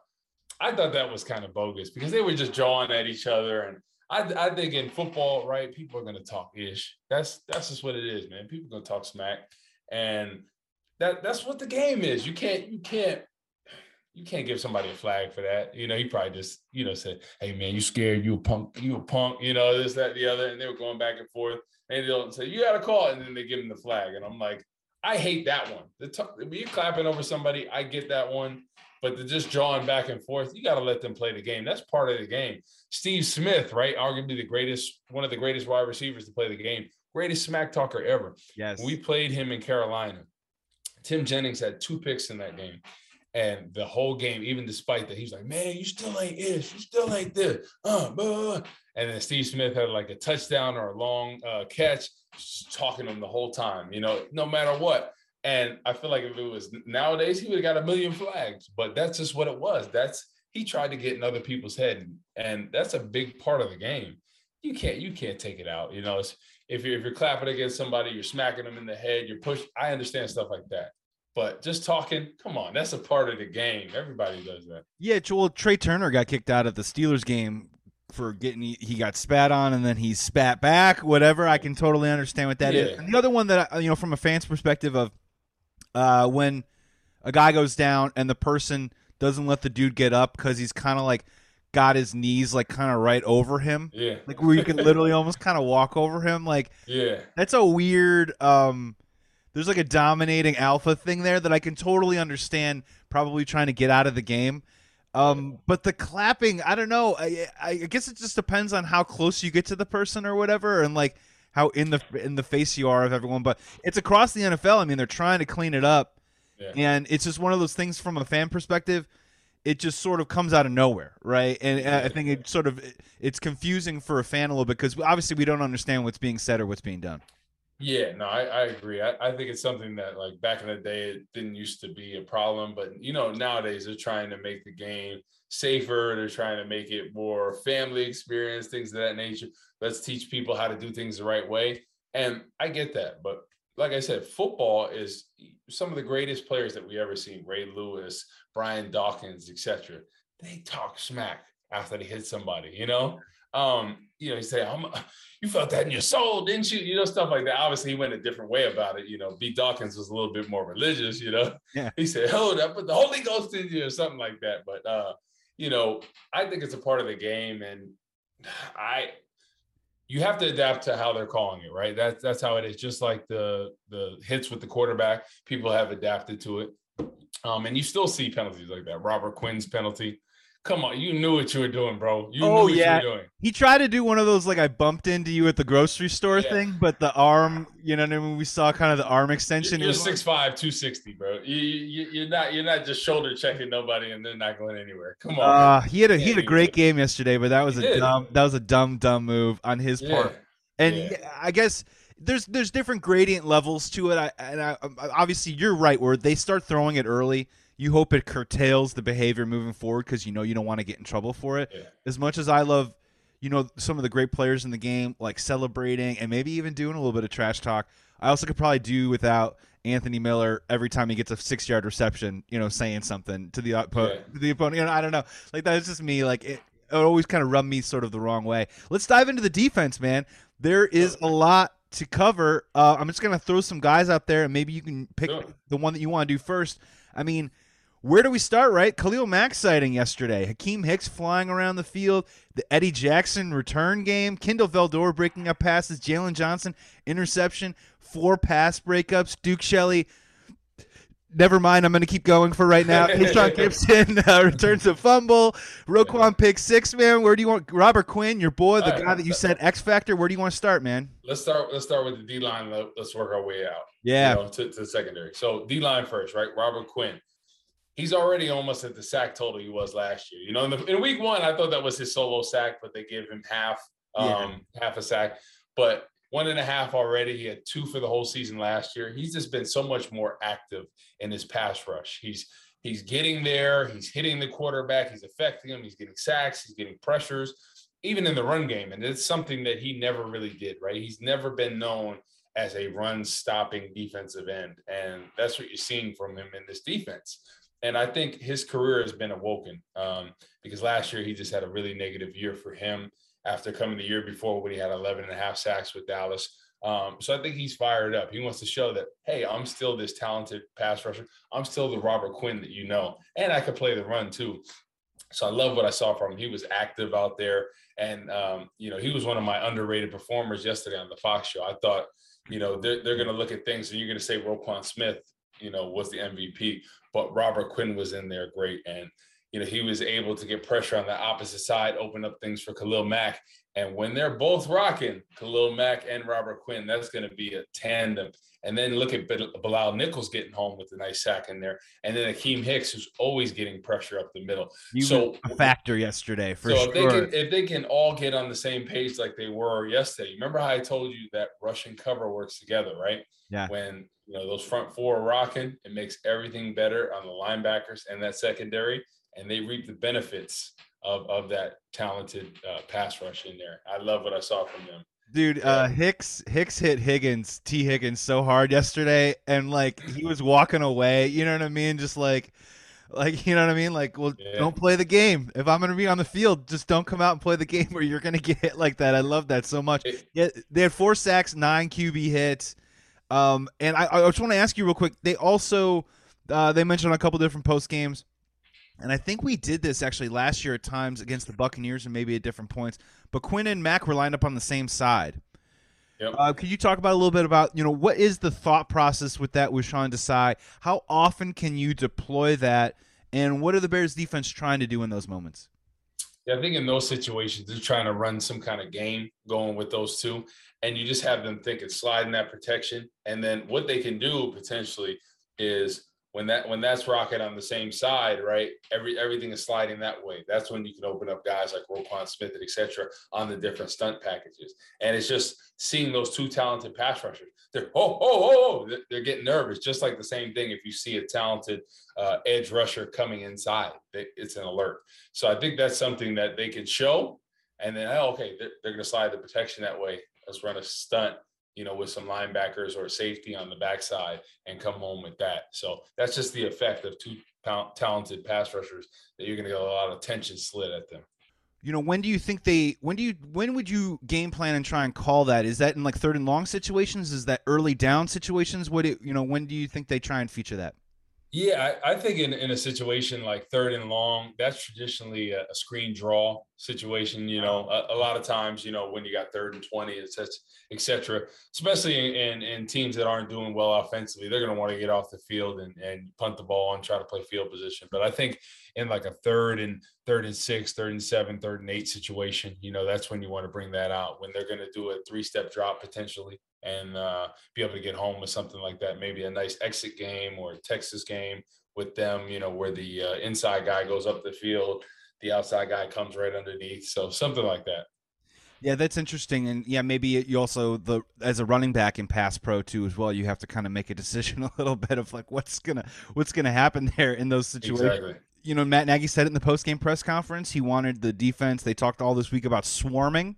I thought that was kind of bogus because they were just jawing at each other. And I think in football, right, people are going to talk ish. That's just what it is, man. People are going to talk smack. And that's what the game is. You can't give somebody a flag for that. He probably just, said, hey, man, you scared, you a punk, this, that, the other. And they were going back and forth. And they'll say, you got to call it. And then they give him the flag. And I'm like, I hate that one. When you're clapping over somebody, I get that one. But they're just drawing back and forth. You got to let them play the game. That's part of the game. Steve Smith, right? Arguably one of the greatest wide receivers to play the game. Greatest smack talker ever. Yes. We played him in Carolina. Tim Jennings had 2 picks in that game. And the whole game, even despite that, he's like, man, you still ain't ish. You still ain't this. And then Steve Smith had like a touchdown or a long catch, just talking to him the whole time, no matter what. And I feel like if it was nowadays, he would have got 1 million flags. But that's just what it was. He tried to get in other people's head. And that's a big part of the game. You can't take it out. If you're clapping against somebody, you're smacking them in the head, you're pushing. I understand stuff like that. But just talking, come on, that's a part of the game. Everybody does that. Yeah, Joel, Trey Turner got kicked out of the Steelers game for he got spat on and then he spat back, whatever. I can totally understand what that is. And the other one that, from a fan's perspective of when a guy goes down and the person doesn't let the dude get up because he's kind of like got his knees like kind of right over him. Yeah. Like where you can literally almost kind of walk over him. Like, yeah, that's a weird, there's like a dominating alpha thing there that I can totally understand probably trying to get out of the game. But the clapping, I don't know. I guess it just depends on how close you get to the person or whatever, and like how in the face you are of everyone. But it's across the NFL. I mean, they're trying to clean it up, and it's just one of those things from a fan perspective. It just sort of comes out of nowhere, right? And I think it's confusing for a fan a little bit because obviously we don't understand what's being said or what's being done. Yeah, no, I agree. I think it's something that, like, back in the day, it didn't used to be a problem. But, nowadays they're trying to make the game safer. They're trying to make it more family experience, things of that nature. Let's teach people how to do things the right way. And I get that, but like I said, football is some of the greatest players that we ever seen. Ray Lewis, Brian Dawkins, etc. They talk smack after they hit somebody, you say, you felt that in your soul, didn't you? Stuff like that. Obviously, he went a different way about it. B. Dawkins was a little bit more religious, Yeah. He said, oh, that put the Holy Ghost in you or something like that. But I think it's a part of the game, and you have to adapt to how they're calling it, right? That's how it is. Just like the hits with the quarterback, people have adapted to it. And you still see penalties like that. Robert Quinn's penalty. Come on, you knew what you were doing, bro. You knew what you were doing. He tried to do one of those like I bumped into you at the grocery store thing, but the arm, you know what I mean? We saw kind of the arm extension. You're 6'5", 260, bro. You're not just shoulder checking nobody and they're not going anywhere. Come on. He had a great game yesterday, but that was a dumb move on his part. And I guess there's different gradient levels to it. I obviously you're right where they start throwing it early. You hope it curtails the behavior moving forward because you don't want to get in trouble for it. Yeah. As much as I love, some of the great players in the game, like celebrating and maybe even doing a little bit of trash talk, I also could probably do without Anthony Miller every time he gets a 6-yard reception, saying something to the opponent. I don't know. Like that's just me. Like it always kind of rubbed me sort of the wrong way. Let's dive into the defense, man. There is a lot to cover. I'm just going to throw some guys out there and maybe you can pick the one that you want to do first. I mean, where do we start, right? Khalil Mack sighting yesterday. Hakeem Hicks flying around the field. The Eddie Jackson return game. Kindle Valdor breaking up passes. Jalen Johnson, interception. 4 pass breakups. Duke Shelley, never mind. I'm going to keep going for right now. Keyshawn Gibson returns a fumble. Roquan pick 6, man. Where do you want Robert Quinn, your boy, the guy that you said X Factor? Where do you want to start, man? Let's start with the D-line. Let's work our way out. Yeah. To the secondary. So D-line first, right? Robert Quinn. He's already almost at the sack total he was last year. In week 1, I thought that was his solo sack, but they gave him half a sack. But 1.5 already. He had 2 for the whole season last year. He's just been so much more active in his pass rush. He's getting there. He's hitting the quarterback. He's affecting him. He's getting sacks. He's getting pressures, even in the run game. And it's something that he never really did, right? He's never been known as a run-stopping defensive end. And that's what you're seeing from him in this defense. And I think his career has been awoken because last year he just had a really negative year for him after coming the year before when he had 11.5 sacks with Dallas. So I think he's fired up. He wants to show that, hey, I'm still this talented pass rusher. I'm still the Robert Quinn that and I could play the run too. So I love what I saw from him. He was active out there. And, he was one of my underrated performers yesterday on the Fox show. I thought, they're going to look at things and you're going to say Roquan Smith, was the MVP. But Robert Quinn was in there great. And, he was able to get pressure on the opposite side, open up things for Khalil Mack. And when they're both rocking, Khalil Mack and Robert Quinn, that's going to be a tandem. And then look at Bilal Nichols getting home with a nice sack in there. And then Hakeem Hicks, who's always getting pressure up the middle. So a factor yesterday for sure. If they can all get on the same page like they were yesterday, remember how I told you that rush and cover works together, right? Yeah. When those front 4 are rocking, it makes everything better on the linebackers and that secondary, and they reap the benefits of that talented pass rush in there. I love what I saw from them. Dude, Hicks hit T. Higgins so hard yesterday, and like he was walking away. You know what I mean? Just like you know what I mean? Like, well, don't play the game. If I'm gonna be on the field, just don't come out and play the game where you're gonna get hit like that. I love that so much. Yeah, they had 4 sacks, 9 QB hits. And I just want to ask you real quick. They also they mentioned a couple different post games. And I think we did this actually last year at times against the Buccaneers and maybe at different points. But Quinn and Mack were lined up on the same side. Yep. Could you talk about a little bit about, what is the thought process with that with Sean Desai? How often can you deploy that? And what are the Bears defense trying to do in those moments? Yeah, I think in those situations, they're trying to run some kind of game going with those two. And you just have them thinking sliding that protection. And then what they can do potentially is when that's rocking on the same side, right? Everything is sliding that way. That's when you can open up guys like Roquan Smith, et cetera, on the different stunt packages. And it's just seeing those 2 talented pass rushers. They're getting nervous. Just like the same thing if you see a talented edge rusher coming inside, it's an alert. So I think that's something that they can show. And then, they're going to slide the protection that way. Let's run a stunt. with some linebackers or safety on the backside and come home with that. So that's just the effect of two talented pass rushers that you're going to get a lot of tension slid at them. When do you think when would you game plan and try and call that? Is that in like third and long situations? Is that early down situations? When do you think they try and feature that? Yeah, I think in a situation like third and long, that's traditionally a screen draw situation. A lot of times, when you got 3rd and 20, et cetera, especially in teams that aren't doing well offensively, they're going to want to get off the field and punt the ball and try to play field position. But I think in like a third and 6, 3rd and 7, 3rd and 8 situation, that's when you want to bring that out, when they're going to do a 3-step drop potentially and be able to get home with something like that, maybe a nice exit game or a Texas game with them, where the inside guy goes up the field, the outside guy comes right underneath. So something like that. Yeah, that's interesting. And yeah, maybe you also, as a running back in pass pro too as well, you have to kind of make a decision a little bit of like what's gonna happen there in those situations. Exactly. Matt Nagy said it in the post game press conference. He wanted the defense. They talked all this week about swarming,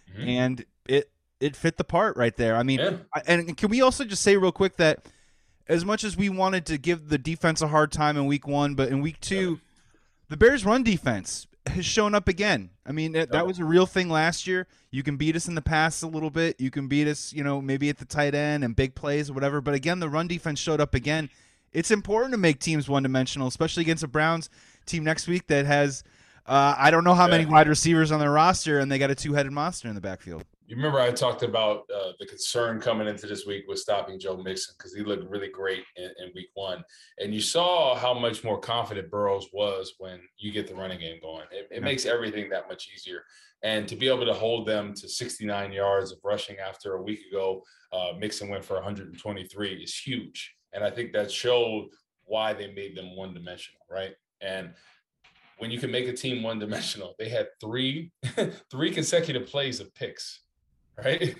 and it fit the part right there. I mean, and can we also just say real quick that as much as we wanted to give the defense a hard time in week 1, but in week 2, the Bears' run defense has shown up again. I mean, that was a real thing last year. You can beat us in the pass a little bit. You can beat us, maybe at the tight end and big plays or whatever. But again, the run defense showed up again. It's important to make teams one-dimensional, especially against a Browns team next week that has I don't know how many wide receivers on their roster, and they got a 2-headed monster in the backfield. You remember I talked about the concern coming into this week was stopping Joe Mixon because he looked really great in week 1. And you saw how much more confident Burrows was when you get the running game going. It makes everything that much easier. And to be able to hold them to 69 yards of rushing after a week ago, Mixon went for 123 is huge. And I think that showed why they made them one-dimensional, right? And when you can make a team one-dimensional, they had three consecutive plays of picks. Right.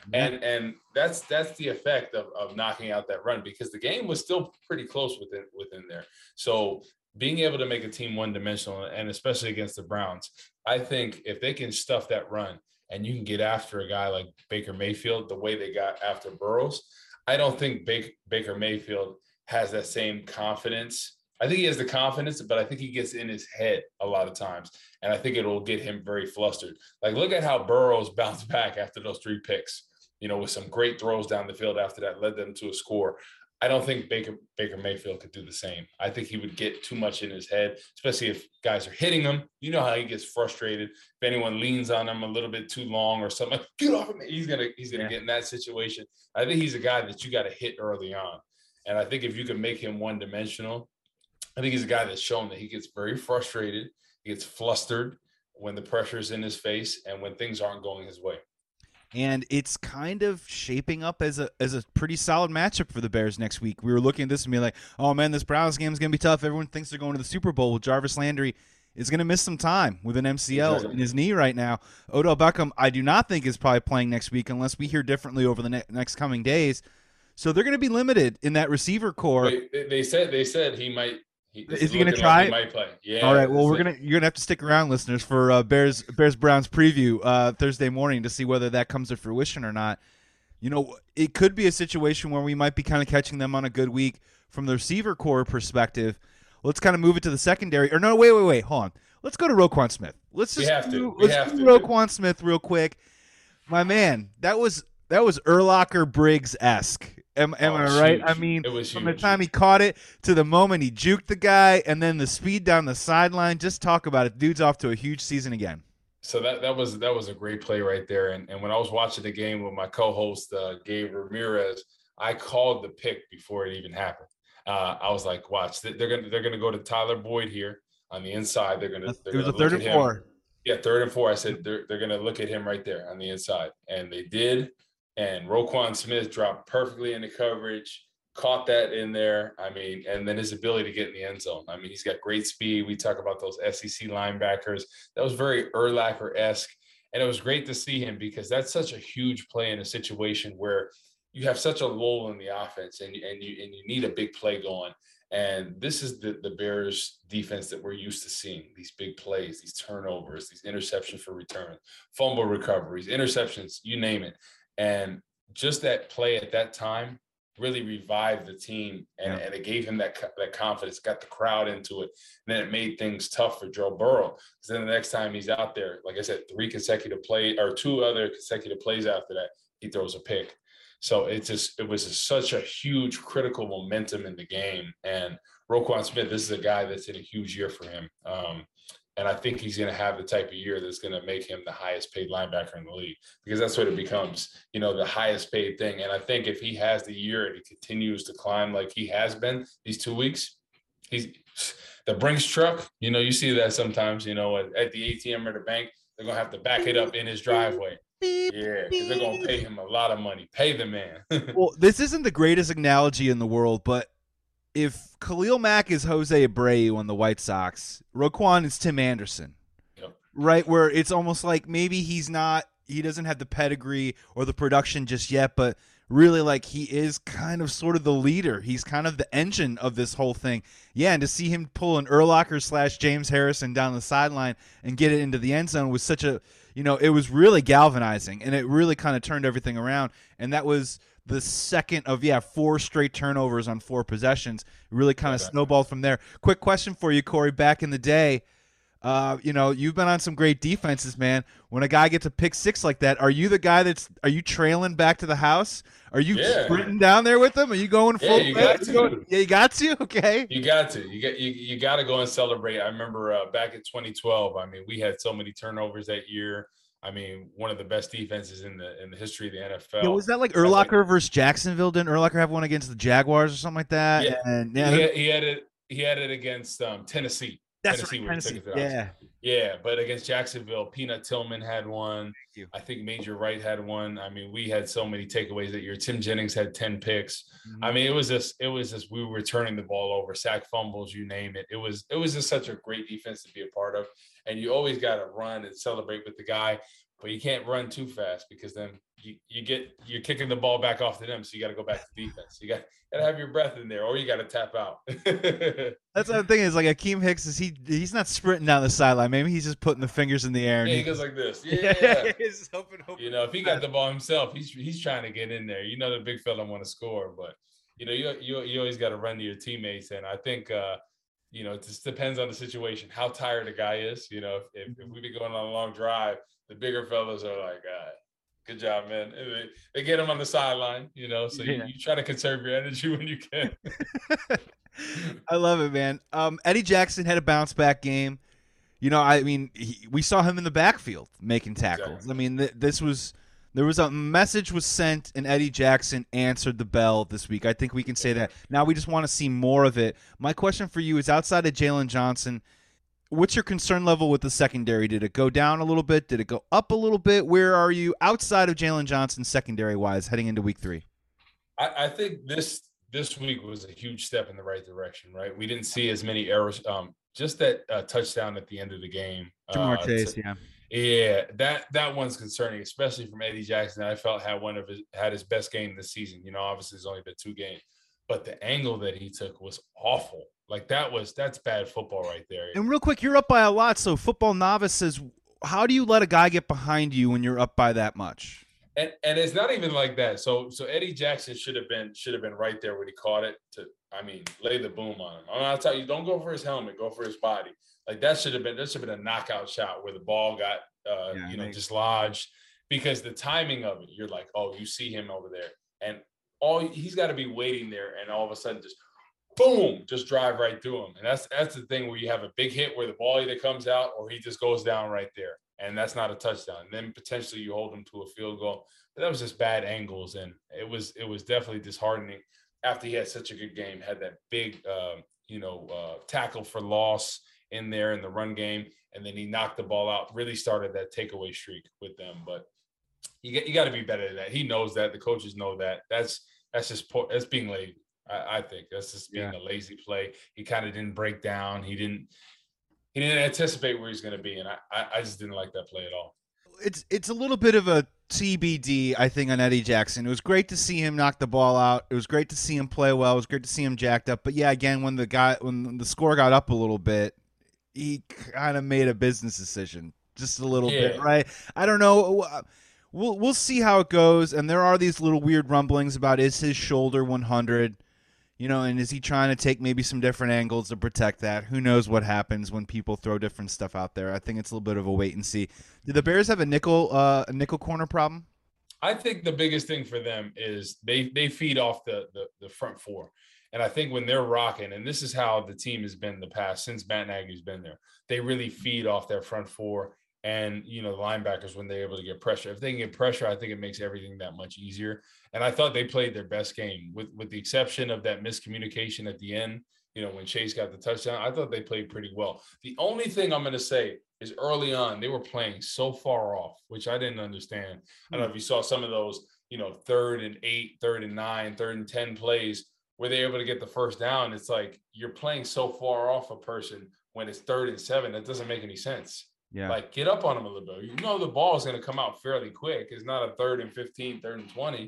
And that's the effect of knocking out that run, because the game was still pretty close within there. So being able to make a team one-dimensional, and especially against the Browns, I think if they can stuff that run and you can get after a guy like Baker Mayfield the way they got after Burrows, I don't think Baker Mayfield has that same confidence. I think he has the confidence, but I think he gets in his head a lot of times. And I think it will get him very flustered. Like, look at how Burrows bounced back after those 3 picks, with some great throws down the field after that led them to a score. I don't think Baker Mayfield could do the same. I think he would get too much in his head, especially if guys are hitting him. You know how he gets frustrated. If anyone leans on him a little bit too long or something, get off of me. He's gonna get in that situation. I think he's a guy that you got to hit early on. And I think if you can make him one-dimensional, I think he's a guy that's shown that he gets very frustrated. He gets flustered when the pressure is in his face and when things aren't going his way. And it's kind of shaping up as a pretty solid matchup for the Bears next week. We were looking at this and being like, oh, man, this Browns game is going to be tough. Everyone thinks they're going to the Super Bowl. Well, Jarvis Landry is going to miss some time with an MCL in his knee right now. Odell Beckham, I do not think, is probably playing next week unless we hear differently over the next coming days. So they're going to be limited in that receiver core. They said he might. Is he going to try? He might play. Yeah. All right. Well, you're gonna have to stick around, listeners, for Bears Browns preview Thursday morning to see whether that comes to fruition or not. It could be a situation where we might be kind of catching them on a good week from the receiver core perspective. Let's kind of move it to the secondary. Or no, wait, hold on. Let's go to Roquan Smith. Let's do Roquan Smith real quick. My man, that was Urlacher Briggs-esque. Am I right? Huge. I mean, from the huge. time he caught it to the moment he juked the guy, and then the speed down the sideline. Just talk about it. Dude's off to a huge season again. So that was a great play right there. And when I was watching the game with my co-host Gabe Ramirez, I called the pick before it even happened. I was like, watch, they're gonna go to Tyler Boyd here on the inside. It was a 3rd and 4. Yeah, 3rd and 4. I said they're gonna look at him right there on the inside, and they did. And Roquan Smith dropped perfectly into coverage, caught that in there. I mean, and then his ability to get in the end zone. I mean, he's got great speed. We talk about those SEC linebackers. That was very Urlacher-esque. And it was great to see him because that's such a huge play in a situation where you have such a lull in the offense and you need a big play going. And this is the Bears defense that we're used to seeing, these big plays, these turnovers, these interceptions for return, fumble recoveries, interceptions, you name it. And just that play at that time really revived the team, and, Yeah. and it gave him that confidence, got the crowd into it, and then it made things tough for Joe Burrow. Because then the next time he's out there, like I said, 2 other consecutive plays after that, he throws a pick. So it was just such a huge critical momentum in the game. And Roquan Smith, this is a guy that's in a huge year for him. And I think he's going to have the type of year that's going to make him the highest paid linebacker in the league, because that's what it becomes, the highest paid thing. And I think if he has the year and he continues to climb like he has been these 2 weeks, he's the Brinks truck, you see that sometimes, at the ATM or the bank, they're going to have to back it up in his driveway. Yeah, because they're going to pay him a lot of money. Pay the man. Well, this isn't the greatest analogy in the world, but if Khalil Mack is Jose Abreu on the White Sox, Roquan is Tim Anderson, Yep. right? Where it's almost like maybe he doesn't have the pedigree or the production just yet, but really like he is kind of sort of the leader. He's kind of the engine of this whole thing. Yeah, and to see him pull an Urlacher / James Harrison down the sideline and get it into the end zone was such a, it was really galvanizing, and it really kind of turned everything around. And that was the second of 4 straight turnovers on 4 possessions. It really kind of snowballed from there. Quick question for you, Corey. Back in the day, you've been on some great defenses, man. When a guy gets a pick 6 like that, are you the guy are you trailing back to the house? Are you sprinting down there with them? Are you going full? Yeah, you got to. Yeah, you got to. Okay. You got to. You got to go and celebrate. I remember back in 2012. I mean, we had so many turnovers that year. I mean, one of the best defenses in the history of the NFL. Yeah, was that like Urlacher versus Jacksonville? Didn't Urlacher have one against the Jaguars or something like that? Yeah, and, he had it against Tennessee. That's Tennessee, right, Tennessee. Yeah, but against Jacksonville, Peanut Tillman had one. I think Major Wright had one. I mean, we had so many takeaways that year. Tim Jennings had 10 picks. Mm-hmm. I mean, it was just we were turning the ball over, sack fumbles, you name it. It was just such a great defense to be a part of. And you always got to run and celebrate with the guy, but you can't run too fast, because then you're kicking the ball back off to them. So you got to go back to defense. You got to have your breath in there, or you got to tap out. That's the thing is, like, Akeem Hicks he's not sprinting down the sideline. Maybe he's just putting the fingers in the air. And he goes like this. Yeah. He's hoping. If he got the ball himself, he's trying to get in there. The big fella want to score, but you always got to run to your teammates. And I think it just depends on the situation, how tired the guy is. If we've been going on a long drive, the bigger fellas are like, good job, man. And they get him on the sideline, so you try to conserve your energy when you can. I love it, man. Eddie Jackson had a bounce back game. We saw him in the backfield making tackles. Exactly. I mean, there was a message was sent, and Eddie Jackson answered the bell this week. I think we can say that. Now we just want to see more of it. My question for you is, outside of Jalen Johnson, what's your concern level with the secondary? Did it go down a little bit? Did it go up a little bit? Where are you outside of Jalen Johnson secondary-wise heading into week 3? I think this week was a huge step in the right direction, right? We didn't see as many errors. Just that touchdown at the end of the game. Ja'Marr Chase, Yeah, that one's concerning, especially from Eddie Jackson. I felt had his best game this season. Obviously it's only been 2 games, but the angle that he took was awful. Like that's bad football right there. And real quick, you're up by a lot. So Football Novice says, how do you let a guy get behind you when you're up by that much? And it's not even like that. So Eddie Jackson should have been right there when he caught it to, lay the boom on him. I'll tell you, don't go for his helmet, go for his body. Like that should have been a knockout shot where the ball got dislodged, because the timing of it, you're like, oh, you see him over there, and he's got to be waiting there, and all of a sudden just boom, just drive right through him. And that's the thing, where you have a big hit where the ball either comes out or he just goes down right there, and that's not a touchdown. And then potentially you hold him to a field goal. But that was just bad angles, and it was definitely disheartening after he had such a good game, had that big tackle for loss in there in the run game, and then he knocked the ball out, really started that takeaway streak with them. But you got to be better than that. He knows that. The coaches know that. That's being lazy. I think that's just being a lazy play. He kind of didn't break down. He didn't anticipate where he's going to be, and I just didn't like that play at all. It's a little bit of a TBD, I think, on Eddie Jackson. It was great to see him knock the ball out. It was great to see him play well. It was great to see him jacked up. But yeah, again, when the score got up a little bit, he kind of made a business decision, just a little bit, right? I don't know. we'll see how it goes. And there are these little weird rumblings about, is his shoulder 100? And is he trying to take maybe some different angles to protect that? Who knows what happens when people throw different stuff out there? I think it's a little bit of a wait and see. Do the Bears have a nickel corner problem? I think the biggest thing for them is they feed off the front four. And I think when they're rocking, and this is how the team has been in the past since Matt Nagy's been there, they really feed off their front four and, the linebackers when they're able to get pressure. If they can get pressure, I think it makes everything that much easier. And I thought they played their best game with the exception of that miscommunication at the end, when Chase got the touchdown. I thought they played pretty well. The only thing I'm going to say is early on, they were playing so far off, which I didn't understand. I don't know if you saw some of those, 3rd and 8, 3rd and 9, 3rd and 10 plays where they're able to get the first down. It's like you're playing so far off a person when it's 3rd and 7. That doesn't make any sense. Yeah. Like, get up on them a little bit. The ball is going to come out fairly quick. It's not a 3rd and 15, 3rd and 20.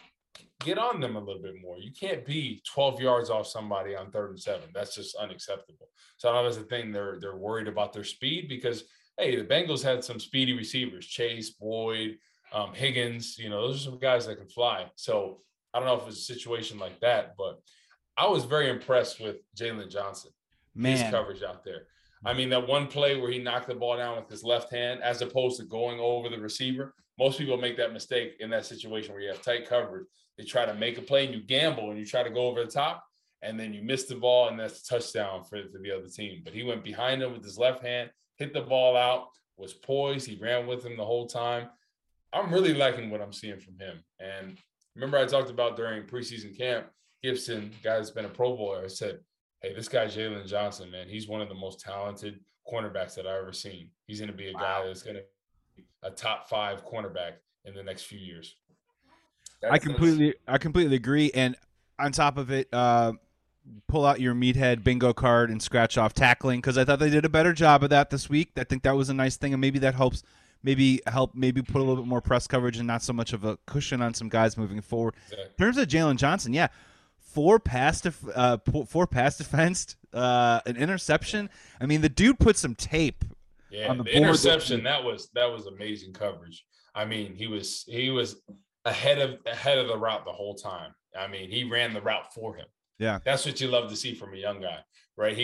Get on them a little bit more. You can't be 12 yards off somebody on 3rd and 7. That's just unacceptable. So I know that's the thing. They're worried about their speed because, hey, the Bengals had some speedy receivers, Chase, Boyd, Higgins. Those are some guys that can fly. So I don't know if it's a situation like that, but I was very impressed with Jalen Johnson, his coverage out there. I mean, that one play where he knocked the ball down with his left hand as opposed to going over the receiver. Most people make that mistake in that situation where you have tight coverage. They try to make a play and you gamble and you try to go over the top and then you miss the ball and that's a touchdown for the other team. But he went behind him with his left hand, hit the ball out, was poised. He ran with him the whole time. I'm really liking what I'm seeing from him. And remember I talked about during preseason camp, Gibson, guy that's been a Pro Bowler, I said, hey, this guy Jalen Johnson, man, he's one of the most talented cornerbacks that I've ever seen. He's going to be a guy that's going to be a top 5 cornerback in the next few years. I completely agree. And on top of it, pull out your meathead bingo card and scratch off tackling because I thought they did a better job of that this week. I think that was a nice thing, and maybe that helps. Maybe put a little bit more press coverage and not so much of a cushion on some guys moving forward. Exactly. In terms of Jalen Johnson, yeah. 4 pass defense, an interception. I mean, the dude put some tape on the board. Interception, that was amazing coverage. I mean, he was ahead of the route the whole time. I mean, he ran the route for him. Yeah. That's what you love to see from a young guy, right?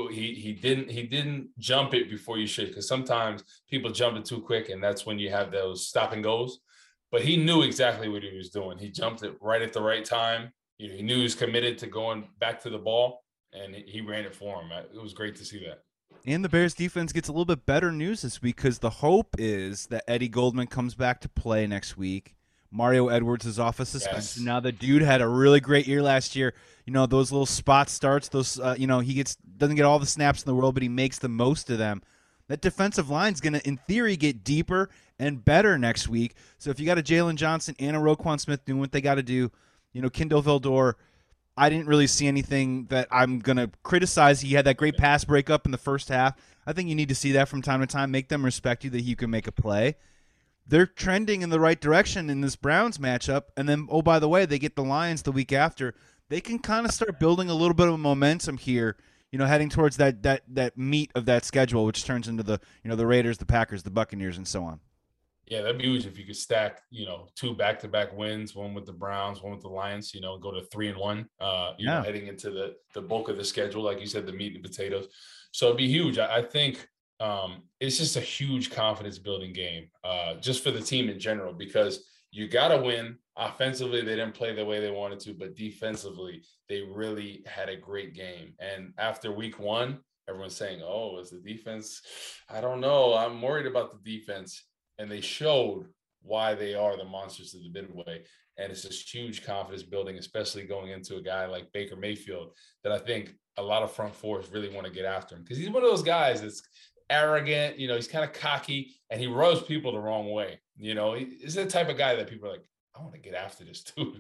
He didn't jump it before you should, because sometimes people jump it too quick and that's when you have those stop and goes. But he knew exactly what he was doing. He jumped it right at the right time. He knew he was committed to going back to the ball, and he ran it for him. It was great to see that. And the Bears defense gets a little bit better news this week because the hope is that Eddie Goldman comes back to play next week. Mario Edwards is off of suspension. Yes. Now, the dude had a really great year last year. Those little spot starts, those he doesn't get all the snaps in the world, but he makes the most of them. That defensive line is going to, in theory, get deeper and better next week. So if you got a Jalen Johnson and a Roquan Smith doing what they got to do, Kindle Vildor, I didn't really see anything that I'm going to criticize. He had that great pass breakup in the first half. I think you need to see that from time to time. Make them respect you that you can make a play. They're trending in the right direction in this Browns matchup. And then, oh, by the way, they get the Lions the week after. They can kind of start building a little bit of momentum here, heading towards that meat of that schedule, which turns into the Raiders, the Packers, the Buccaneers, and so on. Yeah, that'd be huge if you could stack, 2 back-to-back wins, one with the Browns, one with the Lions, go to 3-1, heading into the bulk of the schedule, like you said, the meat and potatoes. So it'd be huge. I think it's just a huge confidence-building game just for the team in general, because you got to win. Offensively, they didn't play the way they wanted to, but defensively, they really had a great game. And after week 1, everyone's saying, oh, is the defense? I don't know. I'm worried about the defense. And they showed why they are the monsters of the Midway. And it's this huge confidence building, especially going into a guy like Baker Mayfield, that I think a lot of front fours really want to get after him. Because he's one of those guys that's arrogant, he's kind of cocky, and he rubs people the wrong way. He's the type of guy that people are like, I want to get after this dude.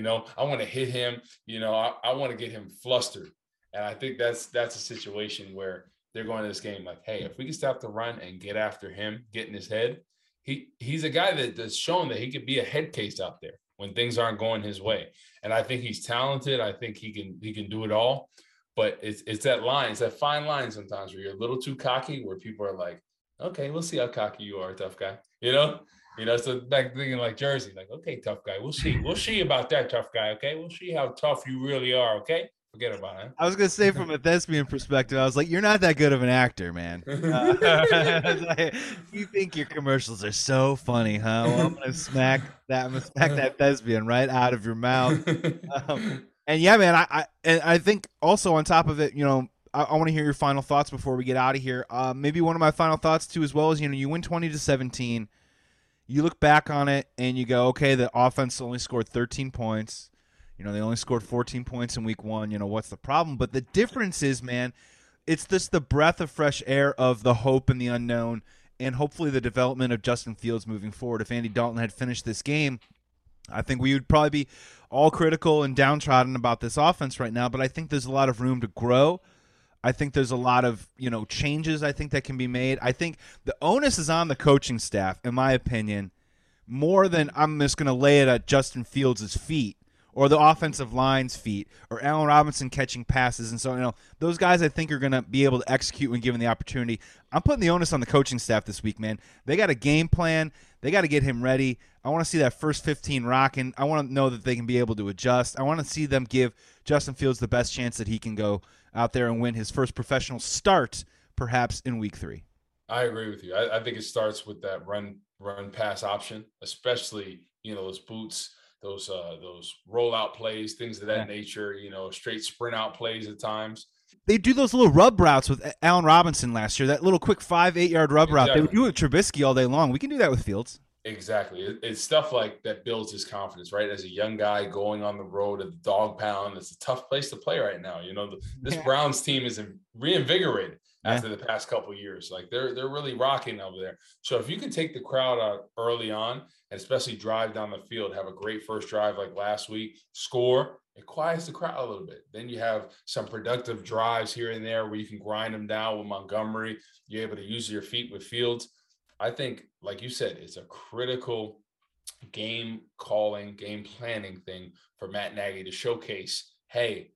I want to hit him. I want to get him flustered. And I think that's a situation where they're going to this game like, hey, if we can stop the run and get after him, get in his head, he's a guy that's shown that he could be a head case out there when things aren't going his way. And I think he's talented. I think he can do it all. But it's that line, it's that fine line sometimes where you're a little too cocky, where people are like, Okay, we'll see how cocky you are, tough guy. So back thinking like Jersey, like, okay, tough guy, we'll see about that, tough guy. Okay, we'll see how tough you really are. Okay, forget about it. I was gonna say, from a thespian perspective, I was like, you're not that good of an actor, man. You think your commercials are so funny, huh? Well, I'm gonna smack that thespian right out of your mouth. And yeah, man, I think also on top of it, I want to hear your final thoughts before we get out of here. Maybe one of my final thoughts too, as well, is you win 20-17. You look back on it and you go, okay, the offense only scored 13 points. They only scored 14 points in week 1. What's the problem? But the difference is, man, it's just the breath of fresh air of the hope and the unknown, and hopefully the development of Justin Fields moving forward. If Andy Dalton had finished this game, I think we would probably be all critical and downtrodden about this offense right now, but I think there's a lot of room to grow. I think there's a lot of, changes I think that can be made. I think the onus is on the coaching staff, in my opinion, more than I'm just going to lay it at Justin Fields' feet or the offensive line's feet or Allen Robinson catching passes. And so, those guys I think are going to be able to execute when given the opportunity. I'm putting the onus on the coaching staff this week, man. They got a game plan. They got to get him ready. I want to see that first 15 rocking. I want to know that they can be able to adjust. I want to see them give Justin Fields the best chance that he can go out there and win his first professional start, perhaps in week 3. I agree with you. I think it starts with that run pass option, especially, those boots, those rollout plays, things of that nature, straight sprint out plays at times. They do those little rub routes with Allen Robinson last year, that little quick 5-8 yard rub route. They would do it with Trubisky all day long. We can do that with Fields. Exactly. It's stuff like that builds his confidence, right? As a young guy going on the road at the dog pound, it's a tough place to play right now. This Browns team is reinvigorated after the past couple of years. Like they're really rocking over there. So if you can take the crowd out early on and especially drive down the field, have a great first drive like last week, score, it quiets the crowd a little bit. Then you have some productive drives here and there where you can grind them down with Montgomery. You're able to use your feet with Fields. I think, like you said, it's a critical game calling, game planning thing for Matt Nagy to showcase, hey,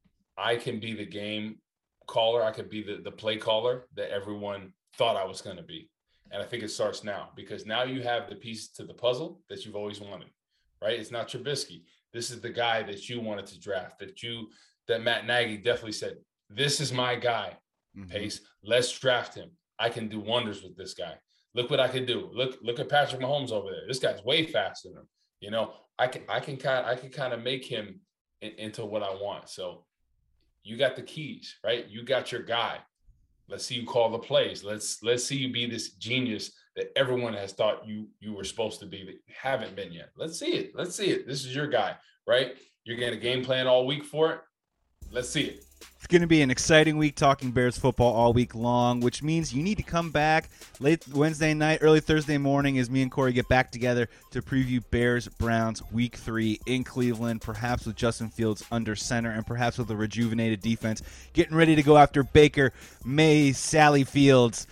I can be the game caller. I could be the play caller that everyone thought I was going to be. And I think it starts now because now you have the piece to the puzzle that you've always wanted, right? It's not Trubisky. This is the guy that you wanted to draft, that Matt Nagy definitely said, this is my guy, Pace. Let's draft him. I can do wonders with this guy. Look what I can do. Look at Patrick Mahomes over there. This guy's way faster than him. I can kind of make him into what I want. So you got the keys, right? You got your guy. Let's see you call the plays. Let's see you be this genius that everyone has thought you were supposed to be, that you haven't been yet. Let's see it. This is your guy, right? You're getting a game plan all week for it. Let's see it. It's going to be an exciting week talking Bears football all week long, which means you need to come back late Wednesday night, early Thursday morning as me and Corey get back together to preview Bears-Browns Week 3 in Cleveland, perhaps with Justin Fields under center and perhaps with a rejuvenated defense, getting ready to go after Baker Sally Fields,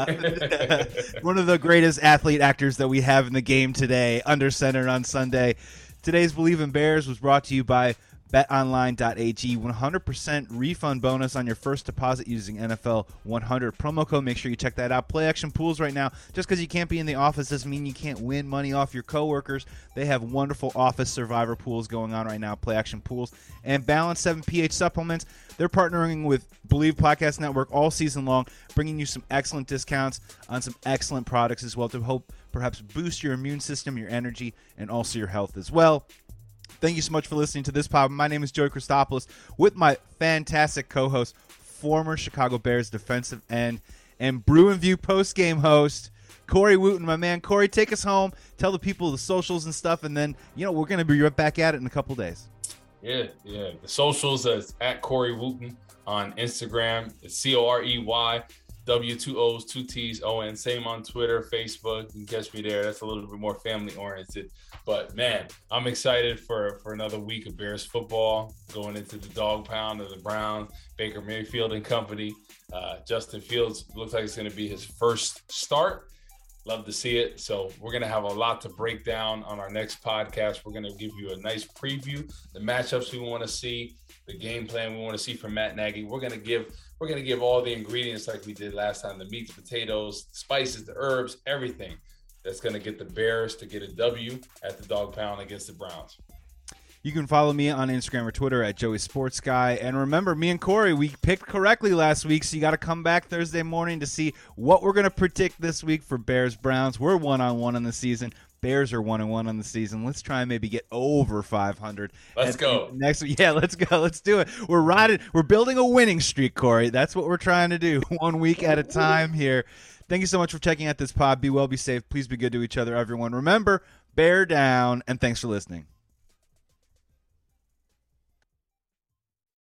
one of the greatest athlete actors that we have in the game today, under center on Sunday. Today's Believe in Bears was brought to you by BetOnline.ag. 100% refund bonus on your first deposit using NFL 100 promo code. Make sure you check that out. Play Action Pools right now. Just because you can't be in the office doesn't mean you can't win money off your coworkers. They have wonderful office survivor pools going on right now. Play Action Pools and Balance 7 pH supplements. They're partnering with Believe Podcast Network all season long, bringing you some excellent discounts on some excellent products as well to help perhaps boost your immune system, your energy, and also your health as well. Thank you so much for listening to this pod. My name is Joey Christopoulos with my fantastic co-host, former Chicago Bears defensive end and Bruin View post-game host, Corey Wooten. My man, Corey, take us home. Tell the people the socials and stuff, and then, we're going to be right back at it in a couple days. Yeah. The socials is at Corey Wooten on Instagram. It's COREY. W, 2 O's, 2 T's, O-N. Same on Twitter, Facebook. You can catch me there. That's a little bit more family-oriented. But, man, I'm excited for another week of Bears football, going into the dog pound of the Browns, Baker Mayfield and company. Justin Fields looks like it's going to be his first start. Love to see it. So we're going to have a lot to break down on our next podcast. We're going to give you a nice preview, the matchups we want to see, the game plan we want to see from Matt Nagy. We're going to give all the ingredients like we did last time, the meats, potatoes, the spices, the herbs, everything that's going to get the Bears to get a W at the Dog Pound against the Browns. You can follow me on Instagram or Twitter at Joey Sports Guy. And remember, me and Corey, we picked correctly last week, so you got to come back Thursday morning to see what we're going to predict this week for Bears-Browns. We're 1-1 on the season. Bears are 1-1 on the season. Let's try and maybe get over 500. Let's go. Next week. Yeah, let's go. Let's do it. We're building a winning streak, Corey. That's what we're trying to do, 1 week at a time here. Thank you so much for checking out this pod. Be well, be safe. Please be good to each other, everyone. Remember, bear down, and thanks for listening.